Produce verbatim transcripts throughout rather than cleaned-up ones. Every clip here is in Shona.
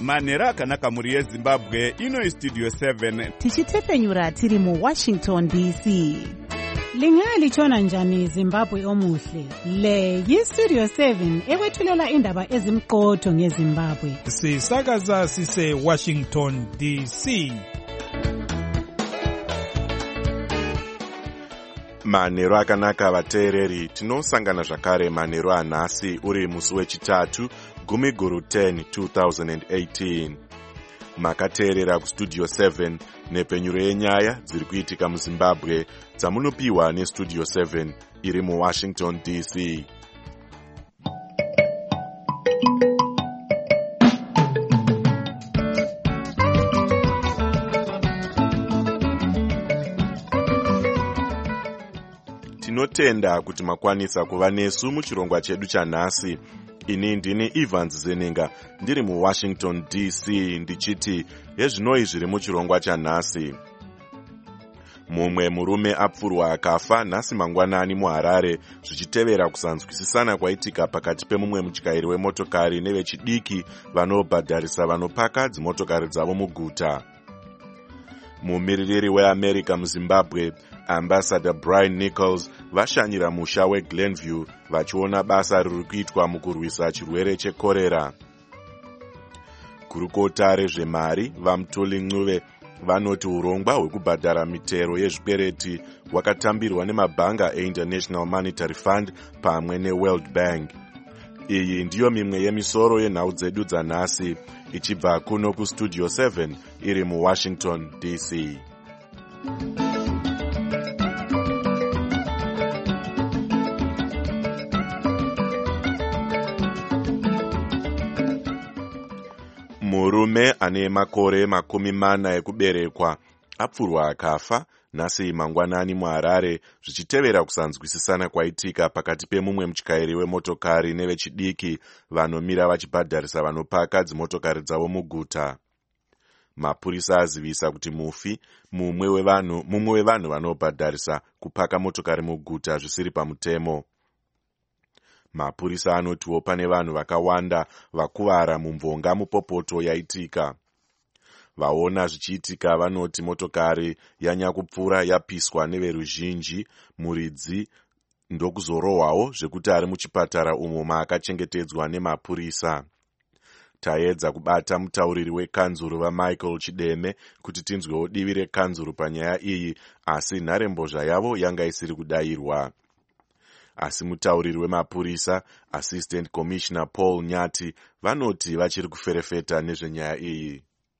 manhero akanaka mhuri yezimbabwe. Ino Studio seven tichitepenyura tiri muWashington D C. Lingalitshona njani Zimbabwe omuhle? Le yiStudio seven ekwethulela indaba ezimqotho ngeZimbabwe. Sisakaza sise Washington D C. Manhero akanaka vateereri, tinosangana zvakare manhero anhasi uri musi wechitatu gumi guru ten two thousand eighteen. Makateerera kuStudio seven nepenyuro yenyaya dziri kuitika muZimbabwe dzamunopiwa neStudio seven iri muWashington D C. Tinotenda kuti makwanisa kuva nesu muchirongwa chedu chanhasi. Ini ndini Evans Zeninga ndiri muWashington D C ndichiti hezvinoi zviri muchirongwa chanhasi. Mumwe murume apfurwa akafa nhasi mangwanani muHarare zvichitevera kusanzwisisana kwaitika pakati pemumwe mutyairi wemotokari nevechidiki vanobhadharisa vanopaka dzimotokari dzavo muguta. Mumiririri weAmerica muZimbabwe, Ambassador Brian Nichols, vashanyira musha weGlenview vachiona basa riri kuitwa mukurwisa chirwere chekorera. Kurukota rezvemari vaMutoli Ncube vanoti urongwa hwekubhadhara mitero yezvikwereti hwakatambirwa nemabhanga eInternational Monetary Fund pamwe neWorld Bank. Iyi ndiyo mimwe yemisoro yenhau dzedu dzanhasi ichibva kuno kuStudio seven iri muWashington D C. Murume ane makore makumi mana ekuberekwa apfurwa akafa nhasi mangwanani muHarare zvichitevera kusanzwisisana kwaitika pakati pemumwe mutyairi wemotokari nevechidiki vanomira vachibhadharisa vanopaka dzimotokari dzavo muguta. Mapurisa azivisa kuti mufi mumwe wevanhu mumwe wevanhu vanobhadharisa kupaka motokari muguta zvisiri pamutemo. Mapurisa anotiwo pane vanhu vakawanda vakuvara mumvonga mupopoto yaitika. Vaona zvichiitika vanoti motokari yanyakupfuura yapiswa neveruzhinji, muridzi ndokuzorohwawo zvekuti ari muchipatara umo maakachengetedzwa nemapurisa. Taedza kubata mutauriri wekanzuru vaMichael Chideme kuti tinzwewo divi rekanzuru panyaya iyi, asi nharembozha yavo yanga isiri kudayirwa. Asi mutauriri wemapurisa, Assistant Commissioner Paul Nyati, vanoti vachiri kuferefeta nezvenyaya iyi.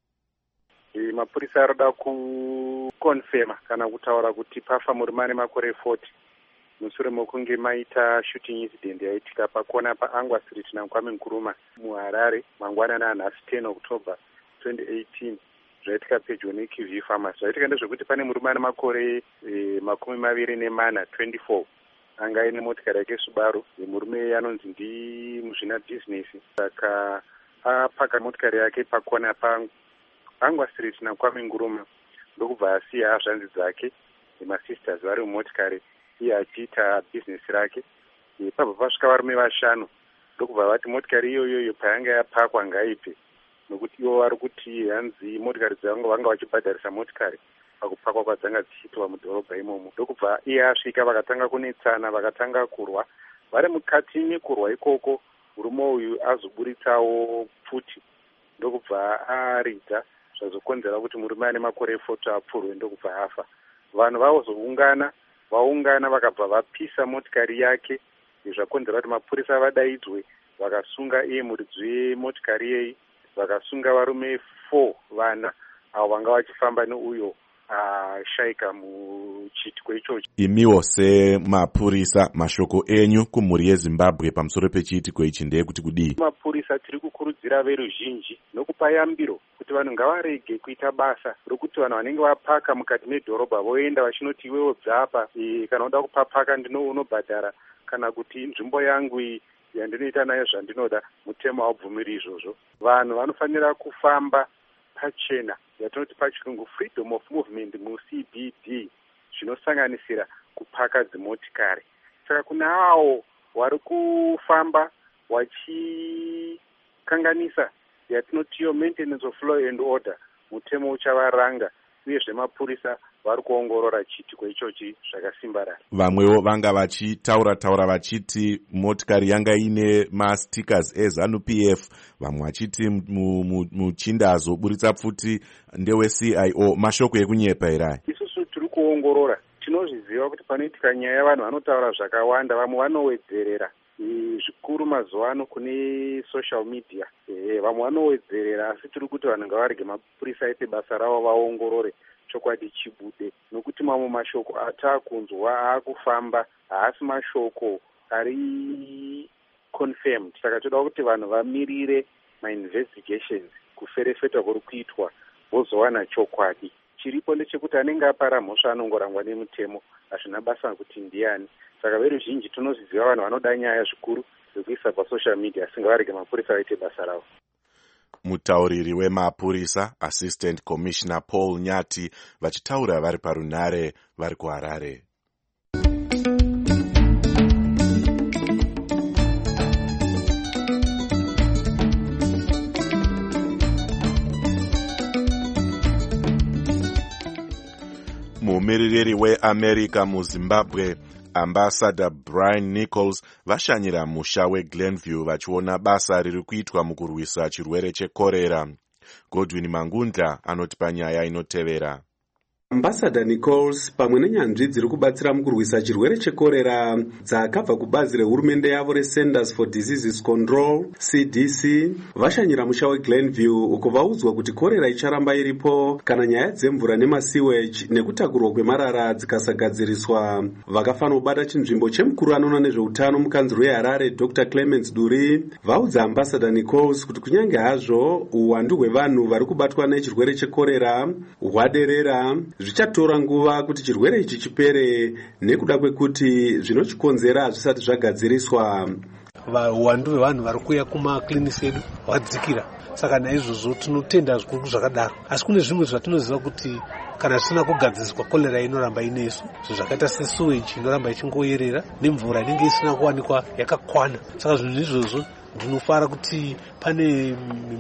E, mapurisa arada kukonfema kana kutaura kuti pafa murume ane makore forty mushure mokunge maita shooting incident yaitika pakona paAngwa Street naKwame Nkrumah muHarare mangwanani anhasi ten October twenty eighteen. Zvaitika pedyo neKivi Farmers. Zvaitika ndezvekuti pane murume ane makore e, makumi maviri nemana twenty-four anga aine motikari yake Subaru. Murume anonzi ndi muzvina business, saka apaka motikari yake pakona paAngwa Street naKwame Nkrumah ndokubva asiya hazvanzi dzake nemasisters vari mumotikari iye achiita business rake. Pabva pasvika varume vashanu ndokubva vati motikari iyoyoyo payanga yapakwa ngaipe, nokuti ivo vari kuti hanzi motikari dzangu vanga vachibhadharisa motikari pakupakwa kwadzanga dzichiitwa mudhorobha imomo. Ndokubva iye asvika vakatanga kunetsana, vakatanga kurwa. Vari mukati mekurwa ikoko murume uyu azoburitsawo pfuti, ndokubva aridza zvazokonzera kuti murume ane makore forty apfurwe ndokubva afa. Vanhu vazoungana vaungana vakabva vapisa motikari yake, zvakonzera kuti mapurisa vadaidzwe vakasunga iye muridzi wemotikari yeyi, vakasunga varume four vana avo vanga vachifamba neuyo ashaika muchiitiko ichocho. Imiwo semapurisa, mashoko enyu kumhuri yeZimbabwe pamusoro pechiitiko ichi ndeyekuti kudii? Mapurisa tiri kukurudzira veruzhinji nokupa yambiro kuti vanhu ngavarege kuita basa rokuti vanhu vanenge vapaka mukati medhorobha voenda vachinoti iwewo dzapa e, kana uda kupapaka ndino unobhadhara, kana kuti nzvimbo yangu iyi yandinoita nayo zvandinoda, mutemo haubvumiri izvozvo. Vanhu vanofanira kufamba pachena, yatinoti pachirungu freedom of movement muC B D, zvinosanganisira kupaka dzimotikari. Saka kuna avo vari kufamba vachikanganisa yatinotiyo maintenance of law and order, mutemo uchavaranga, uyezve mapurisa vari kuongorora chiitiko ichochi zvakasimbarara. Vamwewo vanga vachitaura taura vachiti motikari yanga ine mastickers eZANU P F, vamwe vachiti muchinda azoburitsa pfuti ndewe C I O. Mashoko ekunyepa here. Isusu tiri kuongorora, tinozviziva kuti panoitika nyaya yavanhu vanotaura zvakawanda, vamwe vanowedzerera zvikuru mazuva ano kune social media. E, vamwe vanowedzerera, asi tiri kuti vanhu ngavarege mapurisa aite basa ravo vaongorore chokwadi chibude, nokuti mamwe mashoko ataakunzwa aakufamba haasi mashoko ari confirmed. Saka toda kuti vanhu vamirire mainvestigations kuferefeta kuri kuitwa vozowana chokwadi. Chiripo ndechekuti anenge apara mhosva anongorangwa nemutemo, hazvina basa kuti ndiani. Saka veruzhinji tinozviziva vanhu vanoda nyaya zvikuru zvekuisa pasocial media, asi ngavarege mapurisa vaite basa ravo. Mutauriri wemapurisa Assistant Commissioner Paul Nyati vachitaura vari parunare vari kuHarare. Mumiririri weAmerica muZimbabwe Ambassador Brian Nichols vashanyira musha weGlenview vachiona basa riri kuitwa mukurwisa chirwere chekorera. Godwin Mangundla anoti panyaya inotevera. Ambassador Nichols pamwe nenyanzvi dziri kubatsira mukurwisa chirwere chekorera dzakabva kubazi rehurumende yavo reCenters for Diseases Control C D C vashanyira musha weGlenview uko vaudzwa kuti korera icharamba iripo kana nyaya dzemvura nemasewage nekutakurwa kwemarara dzikasagadziriswa. Vakafanira kubata chinzvimbo chemukuru anoona nezveutano mukanzuro weHarare Doctor Clemens Duri vaudza Ambassador Nichols kuti kunyange hazvo uwandu hwevanhu vari kubatwa nechirwere chekorera hwaderera, zvichatora nguva kuti chirwere ichi chipere nekuda kwekuti zvinochikonzera zvisati zvagadziriswa. Uwandu hwevanhu vari kuuya kumakliniki edu hwadzikira, saka naizvozvo tinotenda zvikuru zvakadaro. Asi kune zvimwe zvatinoziva kuti kana zvisina kugadziriswa kolera inoramba inesu, zvakaita sesewage inoramba ichingoyerera nemvura inenge isina kuwanikwa yakakwana. Saka zvinhu izvozvo ndinofara kuti pane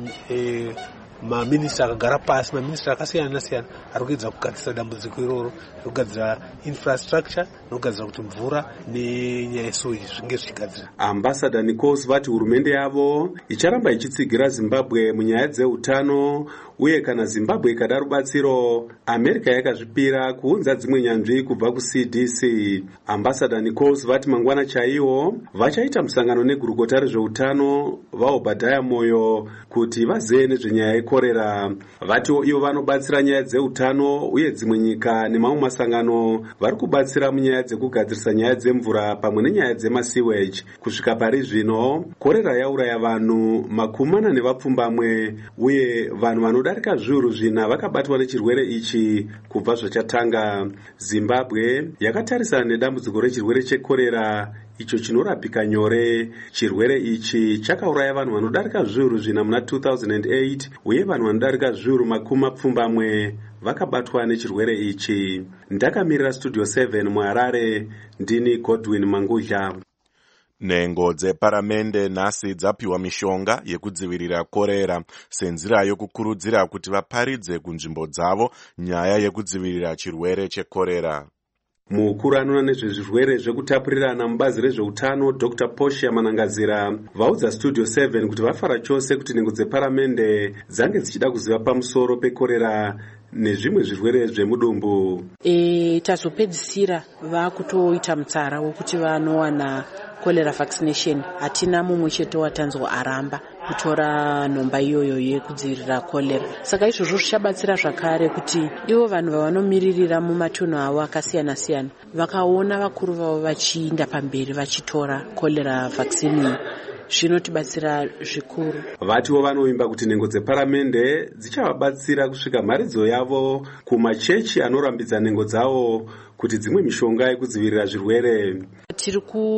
e, maminista akagara pasi, maminista akasiyana siyana ari kuedza kugadzira dambudziko iroro, kugadzira infrastructure nokugadzira kuti mvura nenyaya yesewage zvinge zvichigadzira. Ambassador Nichols vati hurumende yavo icharamba ichitsigira Zimbabwe munyaya dzeutano, uye kana Zimbabwe ikada rubatsiro, America yakazvipira kuunza dzimwe nyanzvi kubva kuC D C. Ambassador Nichols vati mangwana chaiwo vachaita musangano negurukota rezveutano vaObadiah Moyo kuti vazive nezvenyaya yekorera. Vati ivo vanobatsira nyaya dzeutano, uye dzimwe nyika nemamwe masangano vari kubatsira munyaya dzekugadzirisa nyaya dzemvura pamwe nenyaya dzemasewage. Kusvika pari zvino korera yauraya vanhu makumi mana nevapfumbamwe, uye vanhu vanodarika zviuru zvina vakabatwa nechirwere ichi kubva zvachatanga. Zimbabwe yakatarisana nedambudziko rechirwere chekorera icho chinorapika nyore. Chirwere ichi chakauraya vanhu vanodarika zviuru zvina muna two thousand eight, uye vanhu vanodarika zviuru makumi mapfumbamwe vakabatwa nechirwere ichi. Ndakamirira Studio seven muHarare, ndini Godwin Mangudla. Nhengo dzeparamende nhasi dzapiwa mishonga yekudzivirira korera senzira yokukurudzira kuti vaparidze kunzvimbo dzavo nyaya yekudzivirira chirwere chekorera. Mukuru anoona nezvezvirwere zvekutapurirana mubazi rezveutano Doctor Portia Manangazira vaudza Studio seven kuti vafara chose kuti nhengo dzeparamende dzange dzichida kuziva pamusoro pekorera nezvimwe zvirwere zvemudumbu. E, tazopedzisira vakutoita mutsara wekuti vanowana cholera vaccination. Hatina mumwe chete watanzwa aramba kutora nhomba iyoyo yekudzivirira cholera. Saka izvozvo zvichabatsira zvakare kuti ivo vanhu vavanomiririra mumatunhu avo akasiyana siyana vakaona vakuru vavo vachiinda pamberi vachitora cholera vaccine, zvinotibatsira zvikuru. Vatiwo vanovimba kuti nhengo dzeparamende dzichavabatsira kusvika mharidzo yavo kumachechi anorambidza nhengo dzavo kuti dzimwe mishonga yekudzivirira zvirwere. Tiri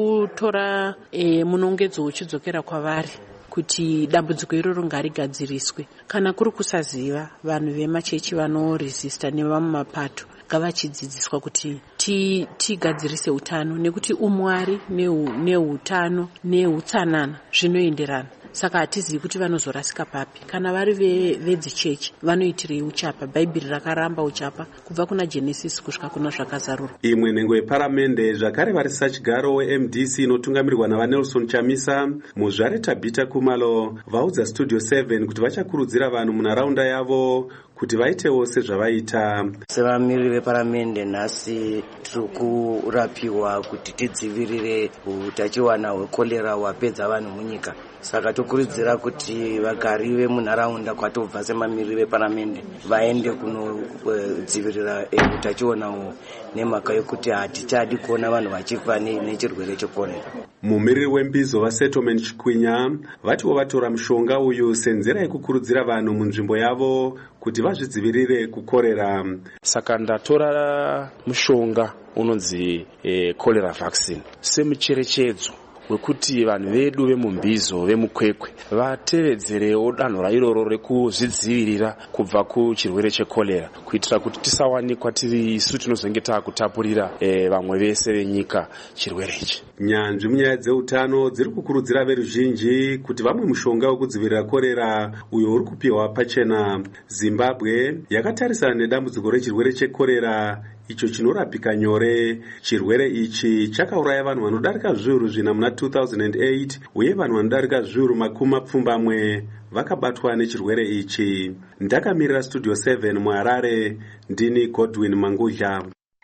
kutora e, munongedzo uchidzokera kwavari kuti dambudziko iroro ngarigadziriswe. Kana kuri kusaziva, vanhu vemachechi vanoresista nevamwe mapato ngavachidzidziswa kuti tigadzirise utano, nekuti umwari neutano neutsanana zvinoenderana. saka hatizivi kuti vanozorasika papi. Kana vari vedzichechi vanoitirei uchapa? Bhaibheri rakaramba uchapa kubva kuna Genesis kusvika kuna zvakazarurwa. Imwe nhengo yeparamende zvakare varisisa chigaro weM D C inotungamirirwa navanelson Chamisa muzvare Tabita Kumalo vaudza Studio seven kuti vachakurudzira vanhu munharaunda yavo kuti vaitewo sezvavaita. Sevamiriri veparamende nhasi tiri kurapiwa kuti tidzivirire utachiwana hwekorera hwapedza vanhu munyika. Saka tokurudzira kuti vagari vemunharaunda kwatobva semamiriri veparamende vaende kunodzivirira utachiwana nemhaka yekuti hatichadi kuona vanhu vachifa nechirwere chekorera. Mumiriri wembizo vaSettlement Chikwinya vatiwo vatora mushonga uyu senzira yekukurudzira vanhu munzvimbo yavo kuti vazvidzivirire kukorera. Saka ndatora mushonga unonzi cholera vaccine semucherechedzo wekuti vanhu vedu vemumbizo vemukwekwe vatevedzerewo danho rairoro rekuzvidzivirira kubva kuchirwere chekorera kuitira kuti tisawanikwa tiri isu tinozenge taakutapurira vamwe vese venyika chirwere ichi. Nyanzvi munyaya dzeutano dziri kukurudzira veruzhinji kuti vamwe mushonga wekudzivirira korera uyo uri kupiwa pachena. Zimbabwe yakatarisana nedambudziko rechirwere chekorera icho chinorapika nyore. Chirwere ichi chakauraya vanhu vanodarika zviuru zvina muna two thousand eight uye vanhu vanodarika zviuru makumi mapfumbamwe vakabatwa nechirwere ichi. Ndakamirira Studio seven muHarare, ndini Godwin Mangudla.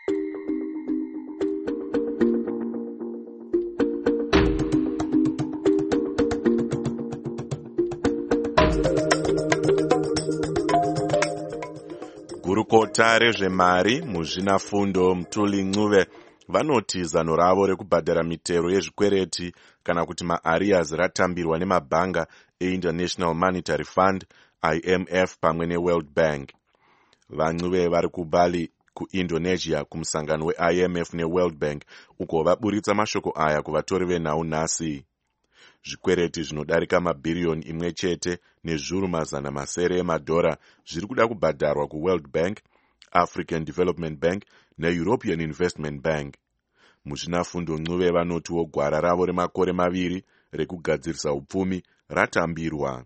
Gurukota rezvemari muzvinafundo Mtuli Ncube vanoti zano ravo rekubhadhara mitero yezvikwereti kana kuti maarias ratambirwa nemabhanga eInternational Monetary Fund I M F pamwe neWorld Bank. VaNcube vari kuBali kuIndonesia kumusangano weI M F neWorld Bank uko vaburitsa mashoko aya kuvatori venhau nhasi. Zvikwereti zvinodarika mabhiriyoni imwe chete nezviuru mazana masere emadhora zviri kuda kubhadharwa kuWorld Bank, African Development Bank neEuropean Investment Bank. Muzvinafundo Ncube vanotiwo gwara ravo remakore maviri rekugadzirisa upfumi ratambirwa.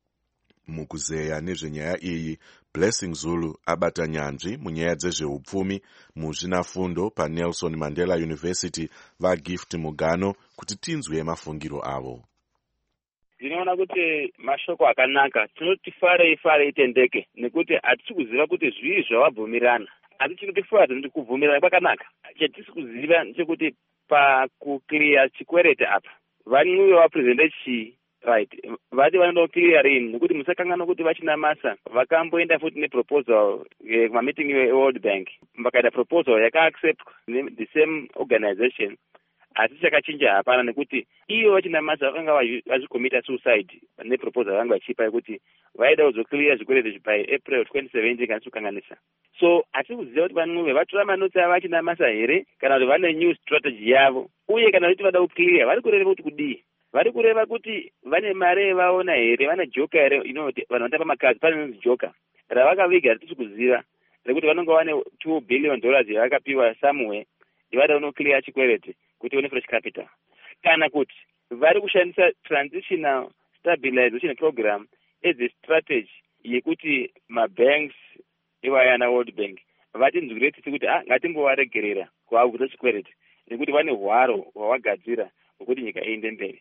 Mukuzeya nezvenyaya iyi, Blessing Zulu abata nyanzvi munyaya dzezveupfumi muzvinafundo paNelson Mandela University vaGift Mugano kuti tinzwe mafungiro avo. Ndinoona kuti mashoko akanaka, tinoti farei farei tendeke nekuti hatisi kuziva kuti zviri zvavabvumirana. Hatisi kuti fara ndi kubvumirana kwakanaka. Chatisi kuziva ndechekuti pakukliya chikwereti apa vaNcube vapresente chi right vati vanoda clear rini nekuti musakangana kuti vachina masa vakamboenda futi neproposal kumameeting eWorld Bank vakaita proposal yakaaccept the same organization asi chakachinja hapana nekuti iyo vachina masa vakanga vazvikomita suicide neproposal vanga vachipa yekuti vaida kuzoclear zvikwereti by April twenty seventeen kana kukanganisa. So hatisi kuziva kuti vaNcube vatora manotsi ava vachina masa here kana kuti vane new strategy yavo uye kana kuti vada kuclear vari kureva kuti kudii. Vari kureva kuti vane mare vaona here, vane joka here, inoti vanhu vanotamba makazi pane joka ravakaviga hatisi kuziva rekuti vanonga vane two billion dollars yavakapiwa somewhere ivada unoclear chikwereti kuti une fresh capital, kana kuti vari kushandisa transitional stabilization program as a strategy yekuti mabanks ivayana World Bank vati nzwireti kuti ah ngatimbovaregerera kuvaudza chikwereti nekuti vane hwaro hwavagadzira hwekuti nyika iende mberi.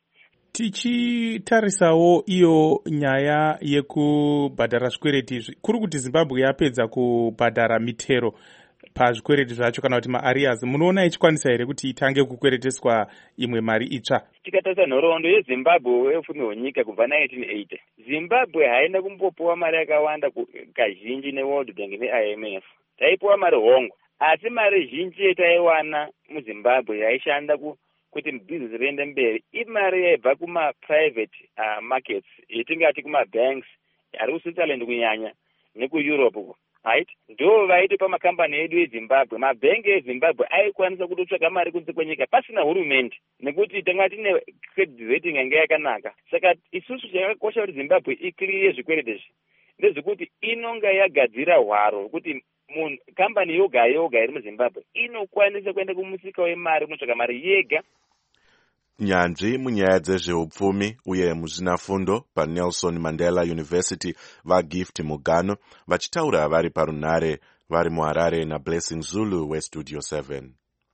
Tichitarisawo iyo nyaya yekubhadhara zvikwereti kuri kuti Zimbabwe yapedza kubhadhara mitero pazvikwereti zvacho kana kuti maarias, munoona ichikwanisa here kuti itange kukwereteswa imwe mari itsva? Tikatarisa nhoroondo yeZimbabwe yeupfumi hwenyika kubva nineteen eighty, Zimbabwe haina kumbopuwa mari yakawanda kazhinji neWorld Bank neI M F. Taipuwa mari hongo, asi mari zhinji yataiwana muZimbabwe yaishanda ku kuti business riende mberi imari yaibva kuma-private uh, markets yetingati kuma-banks ari kuSwitzerland kunyanya nekuEurope right, ndo vaitipa makambani edu eZimbabwe. Mabhengi eZimbabwe aikwanisa kutotsvaga mari kunze kwenyika pasina hurumende nekuti tanga tine credit rating yanga yakanaka. Saka isusu chakakosha kuti Zimbabwe ikliye zvikwereti izvi ndezvekuti inonga yagadzira hwaro kuti munhu kambani yoga yoga iri muZimbabwe inokwanisa kuenda kumusika wemari unotsvaga mari yega. nyanzvi munyaya dzezveupfumi uye muzvinafundo paNelson Mandela University vaGift Mugano vachitaura vari parunhare vari muHarare naBlessing Zulu weStudio seven.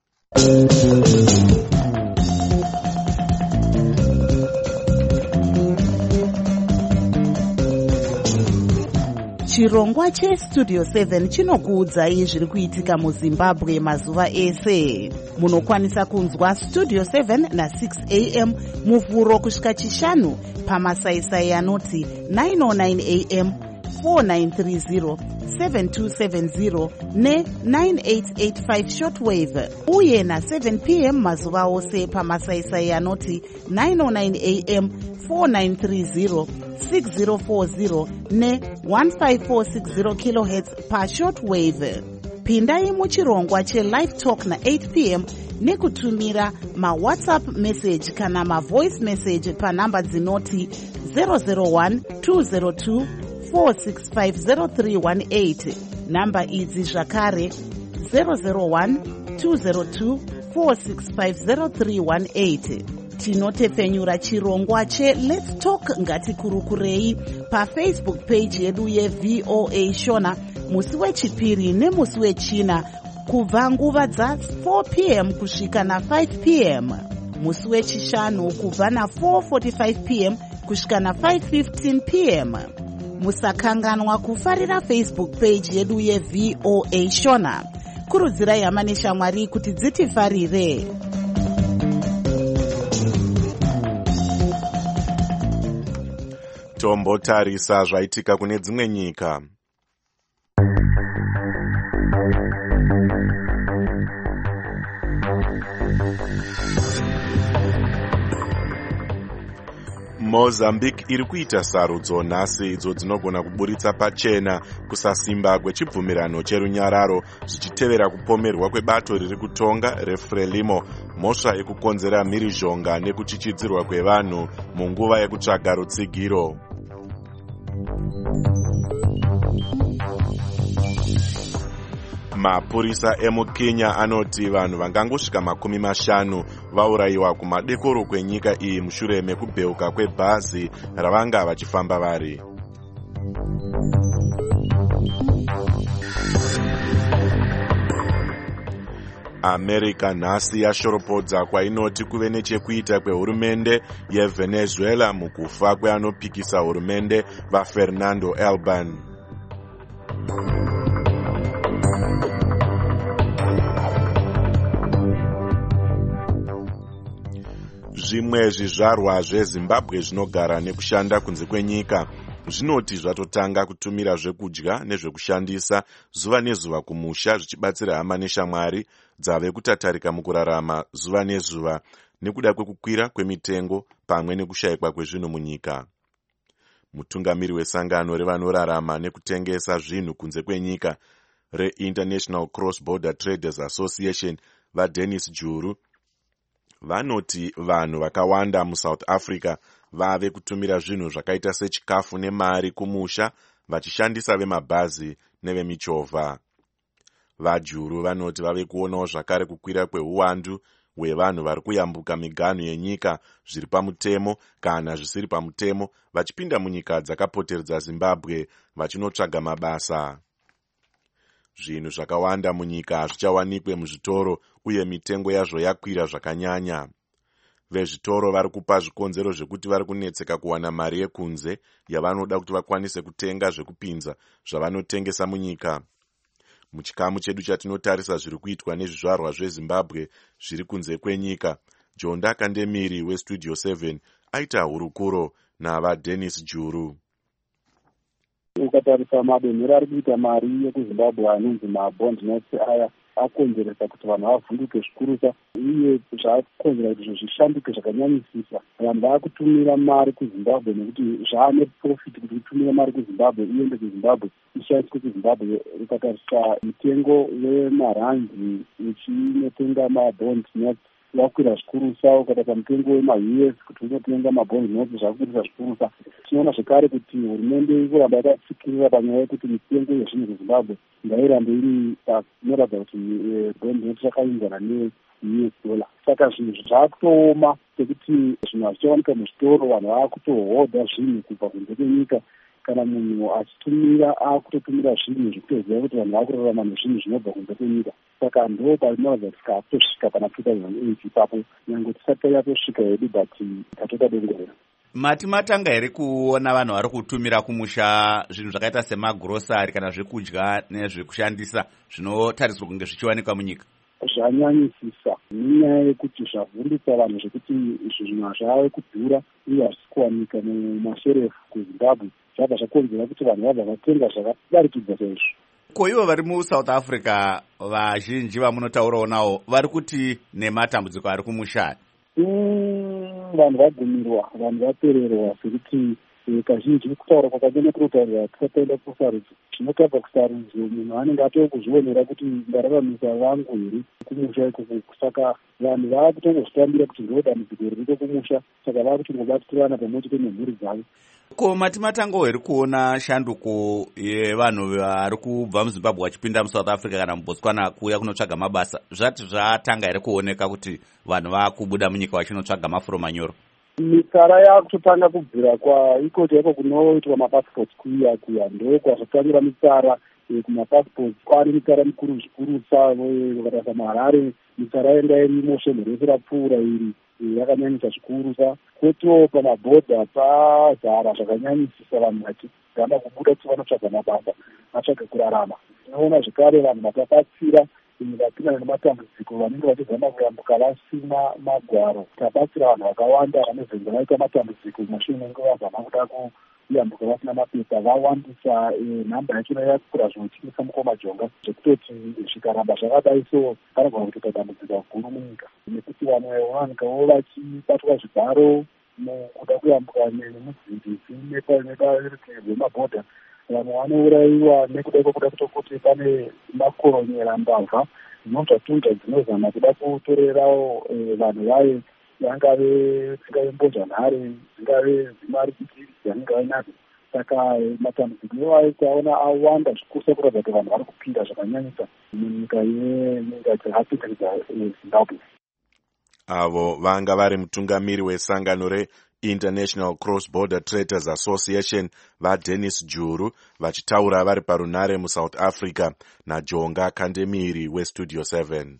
Chirongwa cheStudio seven chinokuudzai zviri kuitika muZimbabwe mazuva ese. Munokwanisa kunzwa Studio seven na six a m muvhuro kusvika chishanu pamasaisai anoti nine oh nine a m, four nine three zero, seven two seven zero ne nine eight eight five shortwave, uye na seven p m mazuva ose pamasaisai anoti nine oh nine a m, four nine three zero, six zero four zero ne one five four six zero kilohertz pa shortwave. Pindai muchirongwa cheLive Talk na eight p m nekutumira maWhatsApp message kana mavoice message panhamba dzinoti zero zero one two zero two four six five zero three one eight. Namba idzi zvakare zero zero one two zero two four six five zero three one eight. Tinotepfenyura chirongwa che Let's Talk ngatikurukurei paFacebook page yedu yeV O A Shona musi wechipiri nemusi wechina kubva nguva dza four p m kusvika na five p m, musi wechishanu kubva na four forty-five p m kusvika na five fifteen p m. Musakanganwa kufarira Facebook page yedu yeV O A Shona. Kurudzirai hama neshamwari kuti dzitifarire. Tombotarisa zvaitika kune dzimwe nyika. Mozambique iri kuita sarudzo nhasi idzo dzinogona kuburitsa pachena kusasimba kwechibvumirano cherunyararo zvichitevera kupomerwa kwebato riri kutonga reFrelimo, mhosva yekukonzera mhirizhonga nekuchichidzirwa kwevanhu munguva yekutsvaga rutsigiro. Mapurisa emuKenya anoti vanhu vangangosvika makumi mashanu vaurayiwa kumadekoro kwenyika iyi mushure mekubheuka kwebhazi ravanga vachifamba vari. America nhasi yashoropodza kwainoti kuve nechekuita kwehurumende yeVenezuela mukufa kweanopikisa hurumende vaFernando Elban. Zvimwe zvizvarwa zveZimbabwe zvinogara nekushanda kunze kwenyika zvinoti zvatotanga kutumira zvekudya nezvekushandisa zuva nezuva kumusha zvichibatsira hama neshamwari dzave kutatarika mukurarama zuva nezuva nekuda kwekukwira kwemitengo pamwe nekushayikwa kwezvinhu munyika. Mutungamiri wesangano revanorarama nekutengesa zvinhu kunze kwenyika reInternational Cross Border Traders Association vaDennis Juru vanoti vanhu vakawanda muSouth Africa vave kutumira zvinhu zvakaita sechikafu nemari kumusha vachishandisa vemabhazi nevemichovha. VaJuru vanoti vave kuonawo zvakare kukwira kweuwandu hwevanhu vari kuyambuka miganhu yenyika zviri pamutemo kana zvisiri pamutemo vachipinda munyika dzakapoteredza Zimbabwe vachinotsvaga mabasa. Zvinhu zvakawanda munyika hazvichawanikwe muzvitoro uye mitengo yazvo yakwira zvakanyanya. Vezvitoro vari kupa zvikonzero zvekuti vari kunetseka kuwana mari yekunze yavanoda kuti vakwanise kutenga zvekupinza zvavanotengesa munyika. Muchikamu chedu chatinotarisa zviri kuitwa nezvizvarwa zveZimbabwe zviri kunze kwenyika, Jonda Kandemiri weStudio seven aita hurukuro navaDennis Juru. Ukatarisa madonhero ari kuita mari yekuZimbabwe anonzi mabond notes aya akonzeresa kuti vanhu vavhunduke zvikurusa uye zvakonzera kuti izvo zvishanduke zvakanyanyisisa. Vanhu vaakutumira mari kuZimbabwe nekuti zvaane profit kuti kutumira mari kuZimbabwe iende kuZimbabwe ishandiswe kuZimbabwe. Ukatarisa mutengo wemarandi uchinotenga mabond notes wakwira zvikurusa, ukatarisa mutengo wema-U S kuti unotenga mabond notes zvakukwirisa zvikurusa. Tinoona zvekare kuti hurumende iri kuramba yakatsikirira panyaya yekuti mitengo yezvinhu kuZimbabwe ngairambe iri panoratidza kuti bond notes yakainzana U S dollar. Saka zvinhu zvakutooma sekuti zvinhu hazvichawanika muzvitoro, vanhu vaakutohodha zvinhu kubva kunze kwenyika. Kana munhu achitumira akutotumira zvinhu zvikutoziva kuti vanhu vakurarama nezvinhu zvinobva kunze kwenyika. Saka ndo parinoratidza kuti tikatosvika pana two thousand eight ipapo, nyange tisati yatosvika hedu but tatoda dongorera. Mati matanga here kuona vanhu vari kutumira kumusha zvinhu zvakaita semagurosari kana zvekudya nezvekushandisa zvinotariswa kunge zvichiwanikwa munyika? Zvanyanyisisa nenyaya yekuti zvavhundutsa vanhu zvekuti zvinhu hazvave kudhura uye hazvisi kuwanika mumasherefu kuZimbabwe, zvabva zvakonzera kuti vanhu vabva vatenga zvakadarikidza chaizvo. Ko ivo vari muSouth Africa vazhinji vamunotaurawo navo vari kuti nematambudziko ari kumusha? Vanhu vagumirwa, vanhu vapererwa, sekuti kazhinji kutaura kwakanyanya kunotaurira tisataenda kusarudzo. Zvinotabva kusarudzo munhu anenge atoo kuzvionera kuti ndararamisa vangu here kumusha ikoko. Saka vanhu vaakutongozvitambira kuti ndo dambudziko ririko kumusha, saka vaakutongobatirana pamwechete nemhuri dzavo. Ko mati matangawo here kuona shanduko yevanhu vari kubva muZimbabwe vachipinda muSouth Africa kana muBotswana kuuya kunotsvaga mabasa? Zvati zvatanga here kuoneka kuti vanhu vaakubuda munyika vachinotsvaga mafuro manyoro? Mitsara yakutotanga kubvira kwaikoti yako kunoitwa mapassports kuya kuya ndo kwazvotangira mitsara kumapassports. Kwaane mitsara mikuru zvikurusa vakatarisa maHarare, mitsara yanga irimo Svemho rese rapfuura iri yakanyanyisa zvikurusa. Kwotiwo pamabhodha pazara zvakanyanyisisa, vanhu vachigamba kubuda kuti vanotsvaga mabasa, vatsvaga kurarama. Tinoona zvekare vanhu vakabatsira vapinda nematambudziko vanenge vachizama kuyambuka vasina magwaro. Tabatsira vanhu vakawanda vanozenge vaita matambudziko mushure menge vazama kuda kuyambuka vasina mapepa, vawandisa nhamba yachona yakura zvinotyisa mukomajonga zvekutoti zvikaramba zvakadai so panogona kutoita dambudziko guru munyika, nekuti vamwe vawanikawo vachibatwa zvigaro mukuda kuyambuka nemudzidzisi neparutivi rwemabhodha. Vamwe vanourayiwa nekuda kwekuda kutokuti pane makoronyera mbavha dzinobva dzinozama kuda kutorerawo vanhu vaye, vangave dzingave mbozhanhare, dzingave dzimarikiti dzaninga vainadzo. Saka matambudziko iwayo taona awanda zvikurusa kuratidza kuti vanhu vari kupinda zvakanyanyisa munyika yenyika dzakapindiridza Zimbabwe. Avo vanga vari mutungamiri wesangano reInternational Cross Border Traders Association vaDennis Juru vachitaura vari parunare muSouth Africa naJonga Kandemiri weStudio seven.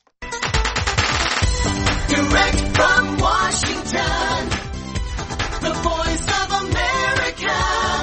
Direct from Washington, the voice of America,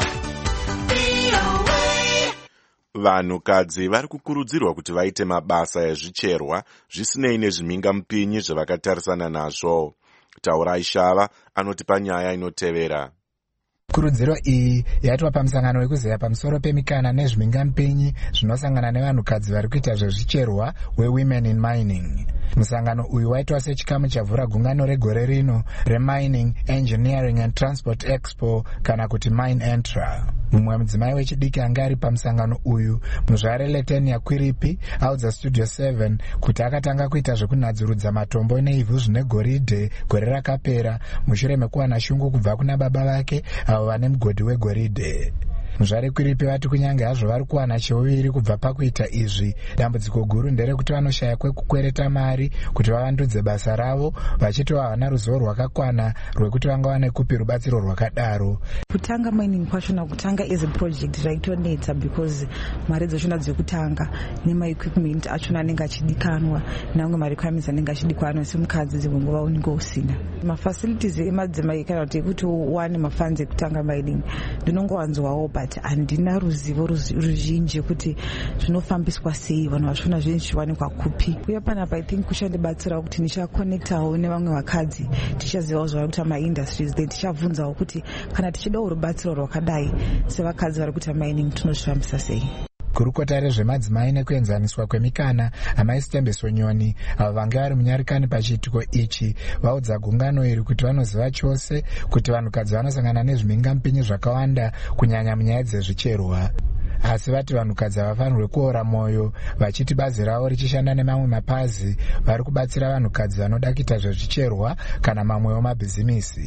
V O A. Vanhukadzi vari kukurudzirwa kuti vaite mabasa ezvicherwa zvisinei nezvimhingamupinyi zvavakatarisana nazvo. Taurai Shava anoti panyaya inotevera. Kurudziro iyi yaitwa pamusangano wekuzeya pamusoro pemikana nezvimhingamupinyi zvinosangana nevanhukadzi vari kuita zvezvicherwa weWomen in Mining. Musangano uyu waitwa sechikamu chavhura gungano regore rino reMining, Engineering and Transport Expo kana kuti Mine Entra. Mumwe mudzimai wechidiki anga ari pamusangano uyu, muzvare Letenia Kwiripi, audza Studio seven kuti akatanga kuita zvekunadzurudza matombo neivhu zvine goridhe gore rakapera mushure mekuwana shungu kubva kuna baba vake avo vane mugodhi wegoridhe. Muzvare Kwiripi vati kunyange hazvo vari kuwana cheuviri kubva pakuita izvi, dambudziko guru nderekuti vanoshaya kwekukwereta mari kuti vavandudze basa ravo, vachitova havana ruzivo rwakakwana rwekuti vangawane kupi rubatsiro rwakadaro. Kutanga mining kwachona kutanga as a project zvaitonetsa because mari dzachona dzekutanga nemaequipment achona anenge achidikanwa namwe marequirements anenge achidikanwa semukadzi dzimwe nguva unenge usina. Mafacilities emadzimai kana kuti ekuti uwane mafunds ekutanga mining ndinongowanzwawo but handina ruzivo ruzhinji kuti zvinofambiswa sei, vanhu vachona zvinhu zviwanikwa kupi. Uye panapa I think kushandibatsirawo kuti ndichakonektawo nevamwe vakadzi tichazivawo zvavari kuita maindustries, then tichabvunzawo kuti kana tichidawo rubatsiro rwakadai sevakadzi vari kuita mining tinozvifambisa sei. Gurukota rezvemadzimai nekuenzaniswa kwemikana Amai Stembeso Nyoni avo vanga vari munyarikani pachiitiko ichi vaudza gungano iri kuti vanoziva chose kuti vanhukadzi vanosangana nezvimhingamupinyi zvakawanda kunyanya munyaya dzezvicherwa. Asi vati vanhukadzi havafanirwe kuora mwoyo, vachiti bazi ravo richishanda nemamwe mapazi vari kubatsira vanhukadzi vanoda kuita zvezvicherwa kana mamwewo mabhizimisi.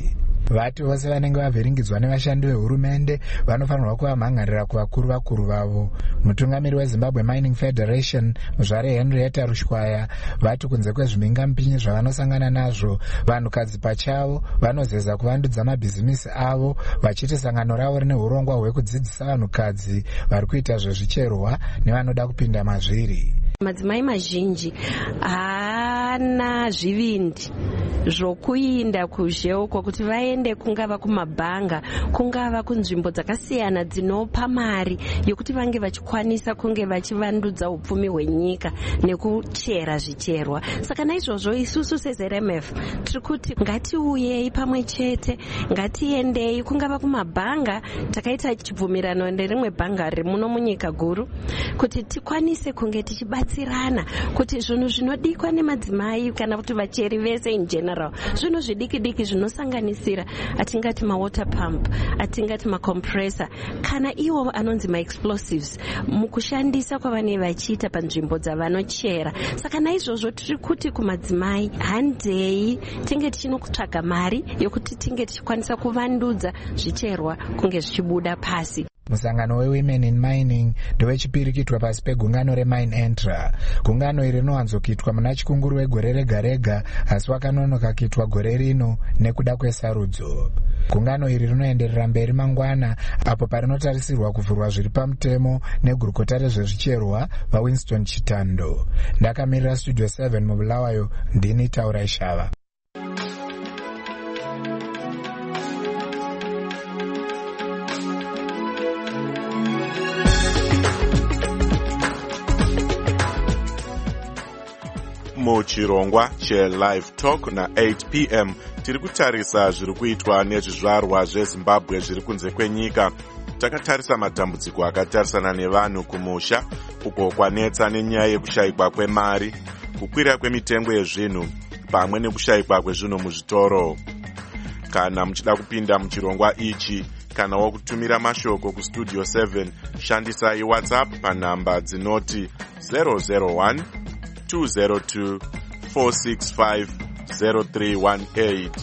vati vose vanenge vavhiringidzwa nevashandi vehurumende vanofanirwa kuvamhangarira kuvakuru vakuru vavo. Mutungamiri weZimbabwe Mining Federation muzvare Henrietta Rushwaya vati kunze kwezvimingampinyi zvavanosangana nazvo, vanhukadzi pachavo vanozeza kuvandudza mabhizimisi avo, vachiti sangano ravo rine urongwa hwekudzidzisa vanhukadzi vari kuita zvezvicherwa nevanoda kupinda mazviri. Madzimai mazhinji haana zvivindi zvokuinda kuzheuko kuti vaende kungava kumabhanga, kungava kunzvimbo dzakasiyana dzinopa mari yokuti vange vachikwanisa kunge vachivandudza upfumi hwenyika nekuchera zvicherwa. Saka naizvozvo isusu seZ R M F tiri kuti ngatiuyei pamwe chete, ngatiendei kungava kumabhanga. Takaita chibvumirano nerimwe bhanga rimuno munyika guru kuti tikwanise kunge tichibatsirana kuti zvinhu zvinodikwa nemadzimai kana kuti vacheri vese in general, zvinhu zvidiki diki zvinosanganisira atingati mawater pump, atingati macompressor kana iwo anonzi maexplosives mukushandisa kwavane vachiita panzvimbo dzavanochera. Saka naizvozvo tiri kuti kumadzimai handei tinge tichinokutsvaga mari yokuti tinge tichikwanisa kuvandudza zvicherwa kunge zvichibuda pasi. Musangano weWomen in Mining ndowechipiri kuitwa pasi pegungano reMine Entra. Gungano iri rinowanzokitwa muna chikunguru wegore rega rega, asi wakanonoka kuitwa gore rino nekuda kwesarudzo. Gungano iri rinoenderera mberi mangwana apo parinotarisirwa kuvhurwa zviri pamutemo negurukota rezvezvicherwa vaWinston Chitando. Ndakamirira Studio seven mubulawayo, ndini Taurai Shava. Muchirongwa cheLive Talk na eight p m tiri kutarisa zviri kuitwa nezvizvarwa zveZimbabwe zviri kunze kwenyika. Takatarisa matambudziko akatarisana nevanhu kumusha, uko kwanetsa nenyaya yekushayikwa kwemari, kukwira kwemitengo yezvinhu pamwe nekushayikwa kwezvinhu muzvitoro. Kana muchida kupinda muchirongwa ichi kana wakutumira mashoko kuStudio seven, shandisai WhatsApp panhamba dzinoti zero zero one two zero two four six five zero three one eight.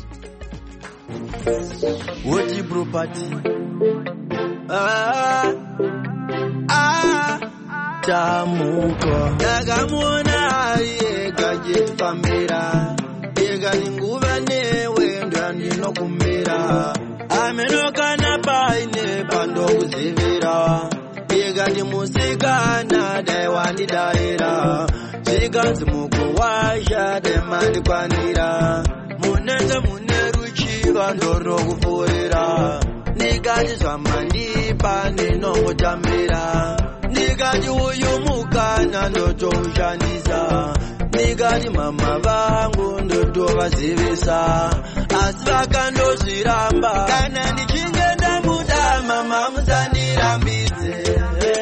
Woody property. Ah, ah, tamuko. Dagamona yega jifamira. Yega ninguva newe ndani no kumira. Amenoka na paine pando kuzivira. Yega ni musika na daiwani daira. Ziganzi mukuwasha demani kwanira. Munenza muneruchi vandoro kufurira. Nigati zvamandipa ndinomutamira. Nigati uyu mukana ndotoushandisa. Nigati mama vangu ndotovazivisa. Asi vakandozviramba. Kana ndichinge ndamuda mama musandirambidze.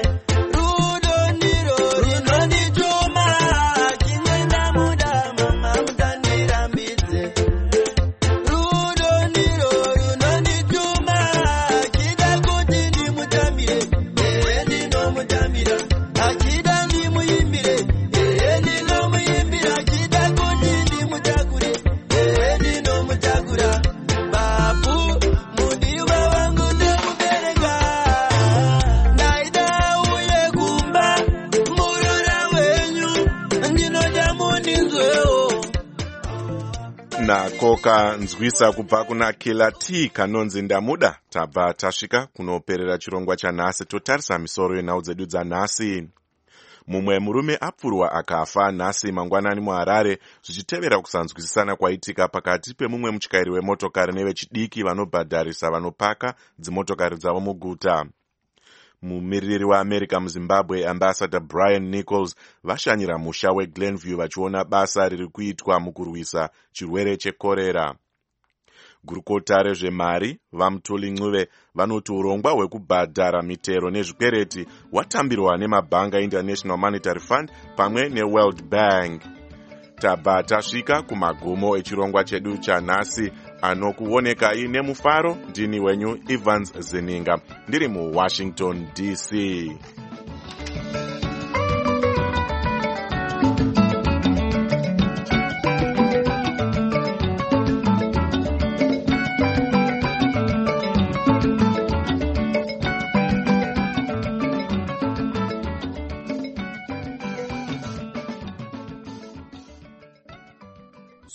Nakoka nzwisa kubva kuna Killer T kanonzi ndamuda. Tabva tasvika kunoperera chirongwa chanhasi, totarisa misoro yenhau dzedu dzanhasi. Mumwe murume apfurwa akafa nhasi mangwanani muHarare zvichitevera kusanzwisisana kwaitika pakati pemumwe mutyairi wemotokari nevechidiki vanobhadharisa vanopaka dzimotokari dzavo muguta. Mumiririri weAmerica muZimbabwe Ambassador Brian Nichols vashanyira musha weGlenview vachiona basa riri kuitwa mukurwisa chirwere chekorera. Gurukota rezvemari vaMutuli Ncube vanoti urongwa hwekubhadhara mitero nezvikwereti hwatambirwa nemabhanga International Monetary Fund pamwe neWorld Bank. Tabva tasvika kumagumo echirongwa chedu chanhasi, anokuonekai nemufaro. Ndini wenyu Evans Zininga, ndiri muWashington D C.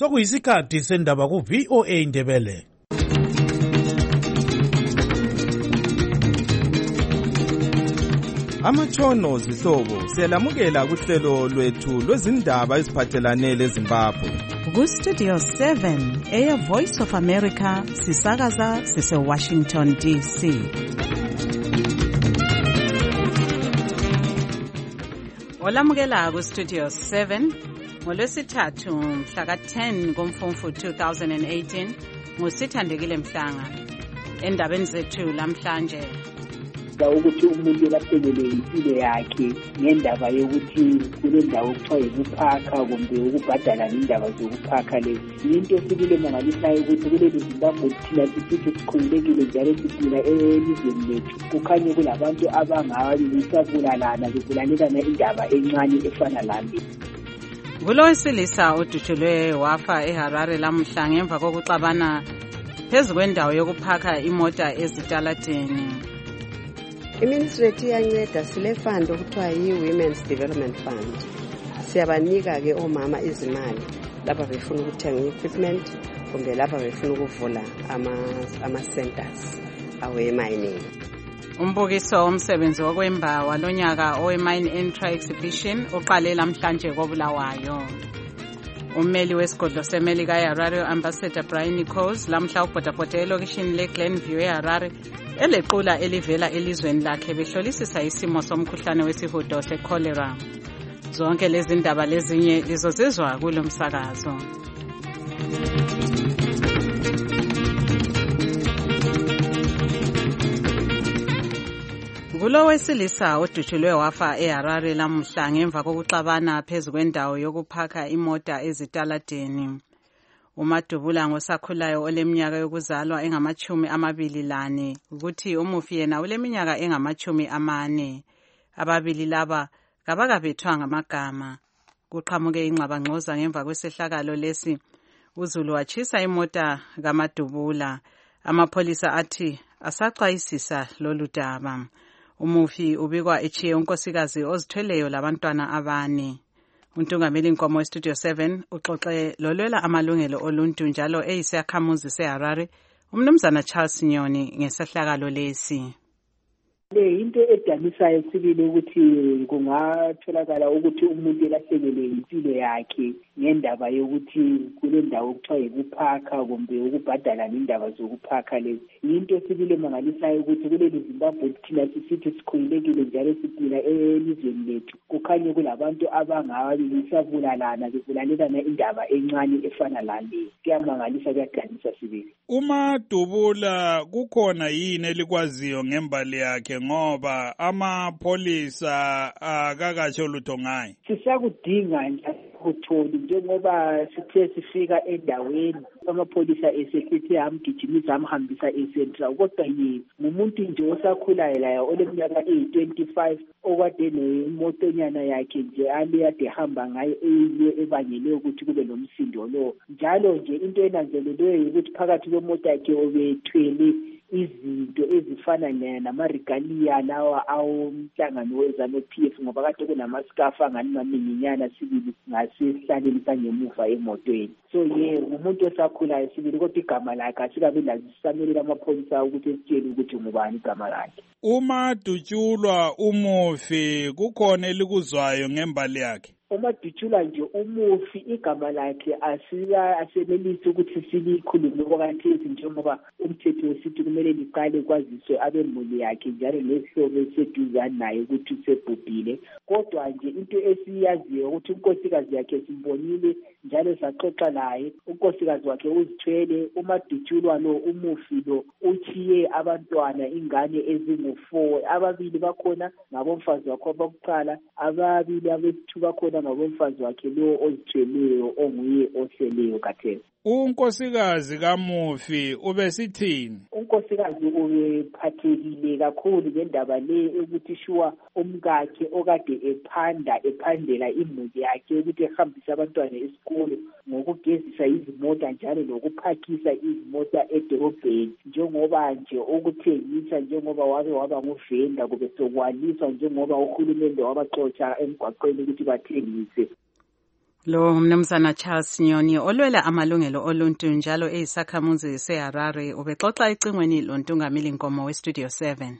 sokuyisikhathi sendaba ku-V O A Ndebele. Amatshono zihlobo siyalamukela kuhlelo lwethu lwezindaba eziphathelane leZimbabwe. Ku-Studio seven eya Voice of America sisakaza sise-Washington D C. Olamukela ku-Studio seven ngolwesithathu mhla ka-ten kuMfumfu two thousand eighteen nguSithandekile Mhlanga. Endabeni zethu lamhlanje ukuthi umuntu elaphelele impilo yakhe ngendaba yokuthi kule ndawo okuthiwa yikuphakha kumbe ukubhadala ngendaba zokuphakha lezi into esibile mangalisayo ukuthi kuleli Zimbabwe thina sisithi sikhululekile njalo siphila elizweni lethu kukhanye kulabantu abangabi besabulalana bebulalelana indaba encane efana lale. Kulo wesilisa odutshulwe wafa eHarare lamhla ngemva kokuxabana phezu kwendawo yokuphakha imota ezitaladeni. Iministry yethu iyanceda sile fund okuthiwa yi-Women's Development Fund. Siyabanika-ke omama izimali lapha befuna ukuthenga equipment kumbe lapha befuna ukuvula ama-centers awe-mining. Umbukiso womsebenzi wokwemba walonyaka owe-Mine Intra Exhibition uqale lamhlanje koBulawayo. Ummeli wesigodlo seMelika eHarare Ambassador Brian Nichols lamhla ubhodabhoda elokishini leGlenview eHarare elequla elivela elizweni lakhe behlolisisa isimo somkhuhlane wesihudo secholera. Zonke lezi ndaba lezinye lizozizwa kulo msakazo. Kulo wesilisa odutshulwe wafa eHarare lamhla ngemva kokuxabana phezu kwendawo yokuphakha imota ezitaladeni. uMadubula ngosakhulayo oleminyaka yokuzalwa engamachumi amabili lane ukuthi umufi yena uleminyaka engamachumi amane. Ababili laba kabakabethwanga amagama. Kuqhamuke ingxabangxoza ngemva kwesehlakalo lesi. uZulu wachisa imota kaMadubula. Amapholisa athi asaxwayisisa lolu daba. Umufi ubikwa echiye unkosikazi ozithweleyo labantwana abane. Untungameli Nkomo weStudio seven uxoxe lolwela amalungelo oluntu njalo eyisakhamuzi seHarare umnumzana Charles Nyoni ngesehlakalo lesi. Le into edanisayo sibili ukuthi kungatholakala ukuthi umuntu elahlekelwe impilo yakhe ngendaba yokuthi kule ndawo okuthiwa yikuphakha kumbe ukubhadala ngendaba zokuphakha lezi. Into sibili mangalisayo ukuthi kuleli Zimbabwe thina sisithi sikhululekile njalo siphila elizweni lethu kukhanye kulabantu abangabi besabulalana bebulalelana indaba encane efana lale. Kuyamangalisa kuyadanisa sibili. uMadubula kukhona yini elikwaziyo ngembali yakhe ngoba amapholisa akakatsho lutho ngaye? Sisakudinga njalo njengoba sithe sifika endaweni amapholisa esesithi amgijimisa amhambisa eCentral kodwa yena ngumuntu nje osakhulayo layo oleminyaka eyi-twenty-five okade nemotonyana yakhe nje aliyade hamba ngayo eyiyo ebangele ukuthi kube nomsindo lo. Njalo nje into enanzelelweyo ukuthi phakathi kwemota yakhe obethwele izinto ezifana nama-regalia lawa awomhlangano wezanu-P F ngoba kade kunamaskafu angani maminyinyana sibili ngasihlaleni sangemuva emotweni. So ye umuntu osakhulayo sibili kodwa igama lakhe asikabe lazisamelela amapholisa ukuthi esitshele ukuthi ngubani igama lakhe. uMadutshulwa umufi kukhona elikuzwayo ngembali yakhe? uMadutshulwa nje umufi igama lakhe asika asenelisi ukuthi silikhulume okwakanti njengoba umthetho wesithi kumele liqale kwaziswe abemuli yakhe njalo nesihlobo eseduzane naye ukuthi usebhubhile. Kodwa nje into esiyaziyo ukuthi unkosikazi yakhe simbonile njalo saxoxa naye. Unkosikazi wakhe uzithwele. uMadutshulwa lo umufi lo uchiye abantwana ingane ezingu-four. Ababili bakhona ngabomfazi wakhe abakuqala, ababili abesithu bakhona ngabomfazi wakhe lo ozithweleyo onguye oseleyo kathesi. Unkosikazi kamufi ubesithini? Unkosikazi ubephathekile kakhulu ngendaba le ukuthi shuwa umkakhe okade ephanda ephandela imuli yakhe ukuthi ehambisa abantwana esikolo ngokugezisa izimota njalo lokuphakisa izimota edorobheni njengoba nje ukuthengisa njengoba wabe waba nguvenda kube sokwaliswa njengoba uhulumende wabaxotsha emgwaqweni ukuthi bathengise. Lo mnumzana Charles Nyoni olwela amalungelo oluntu njalo eyisakhamuzi seHarare ubexoxa ecingweni lontungameli Nkomo weStudio seven.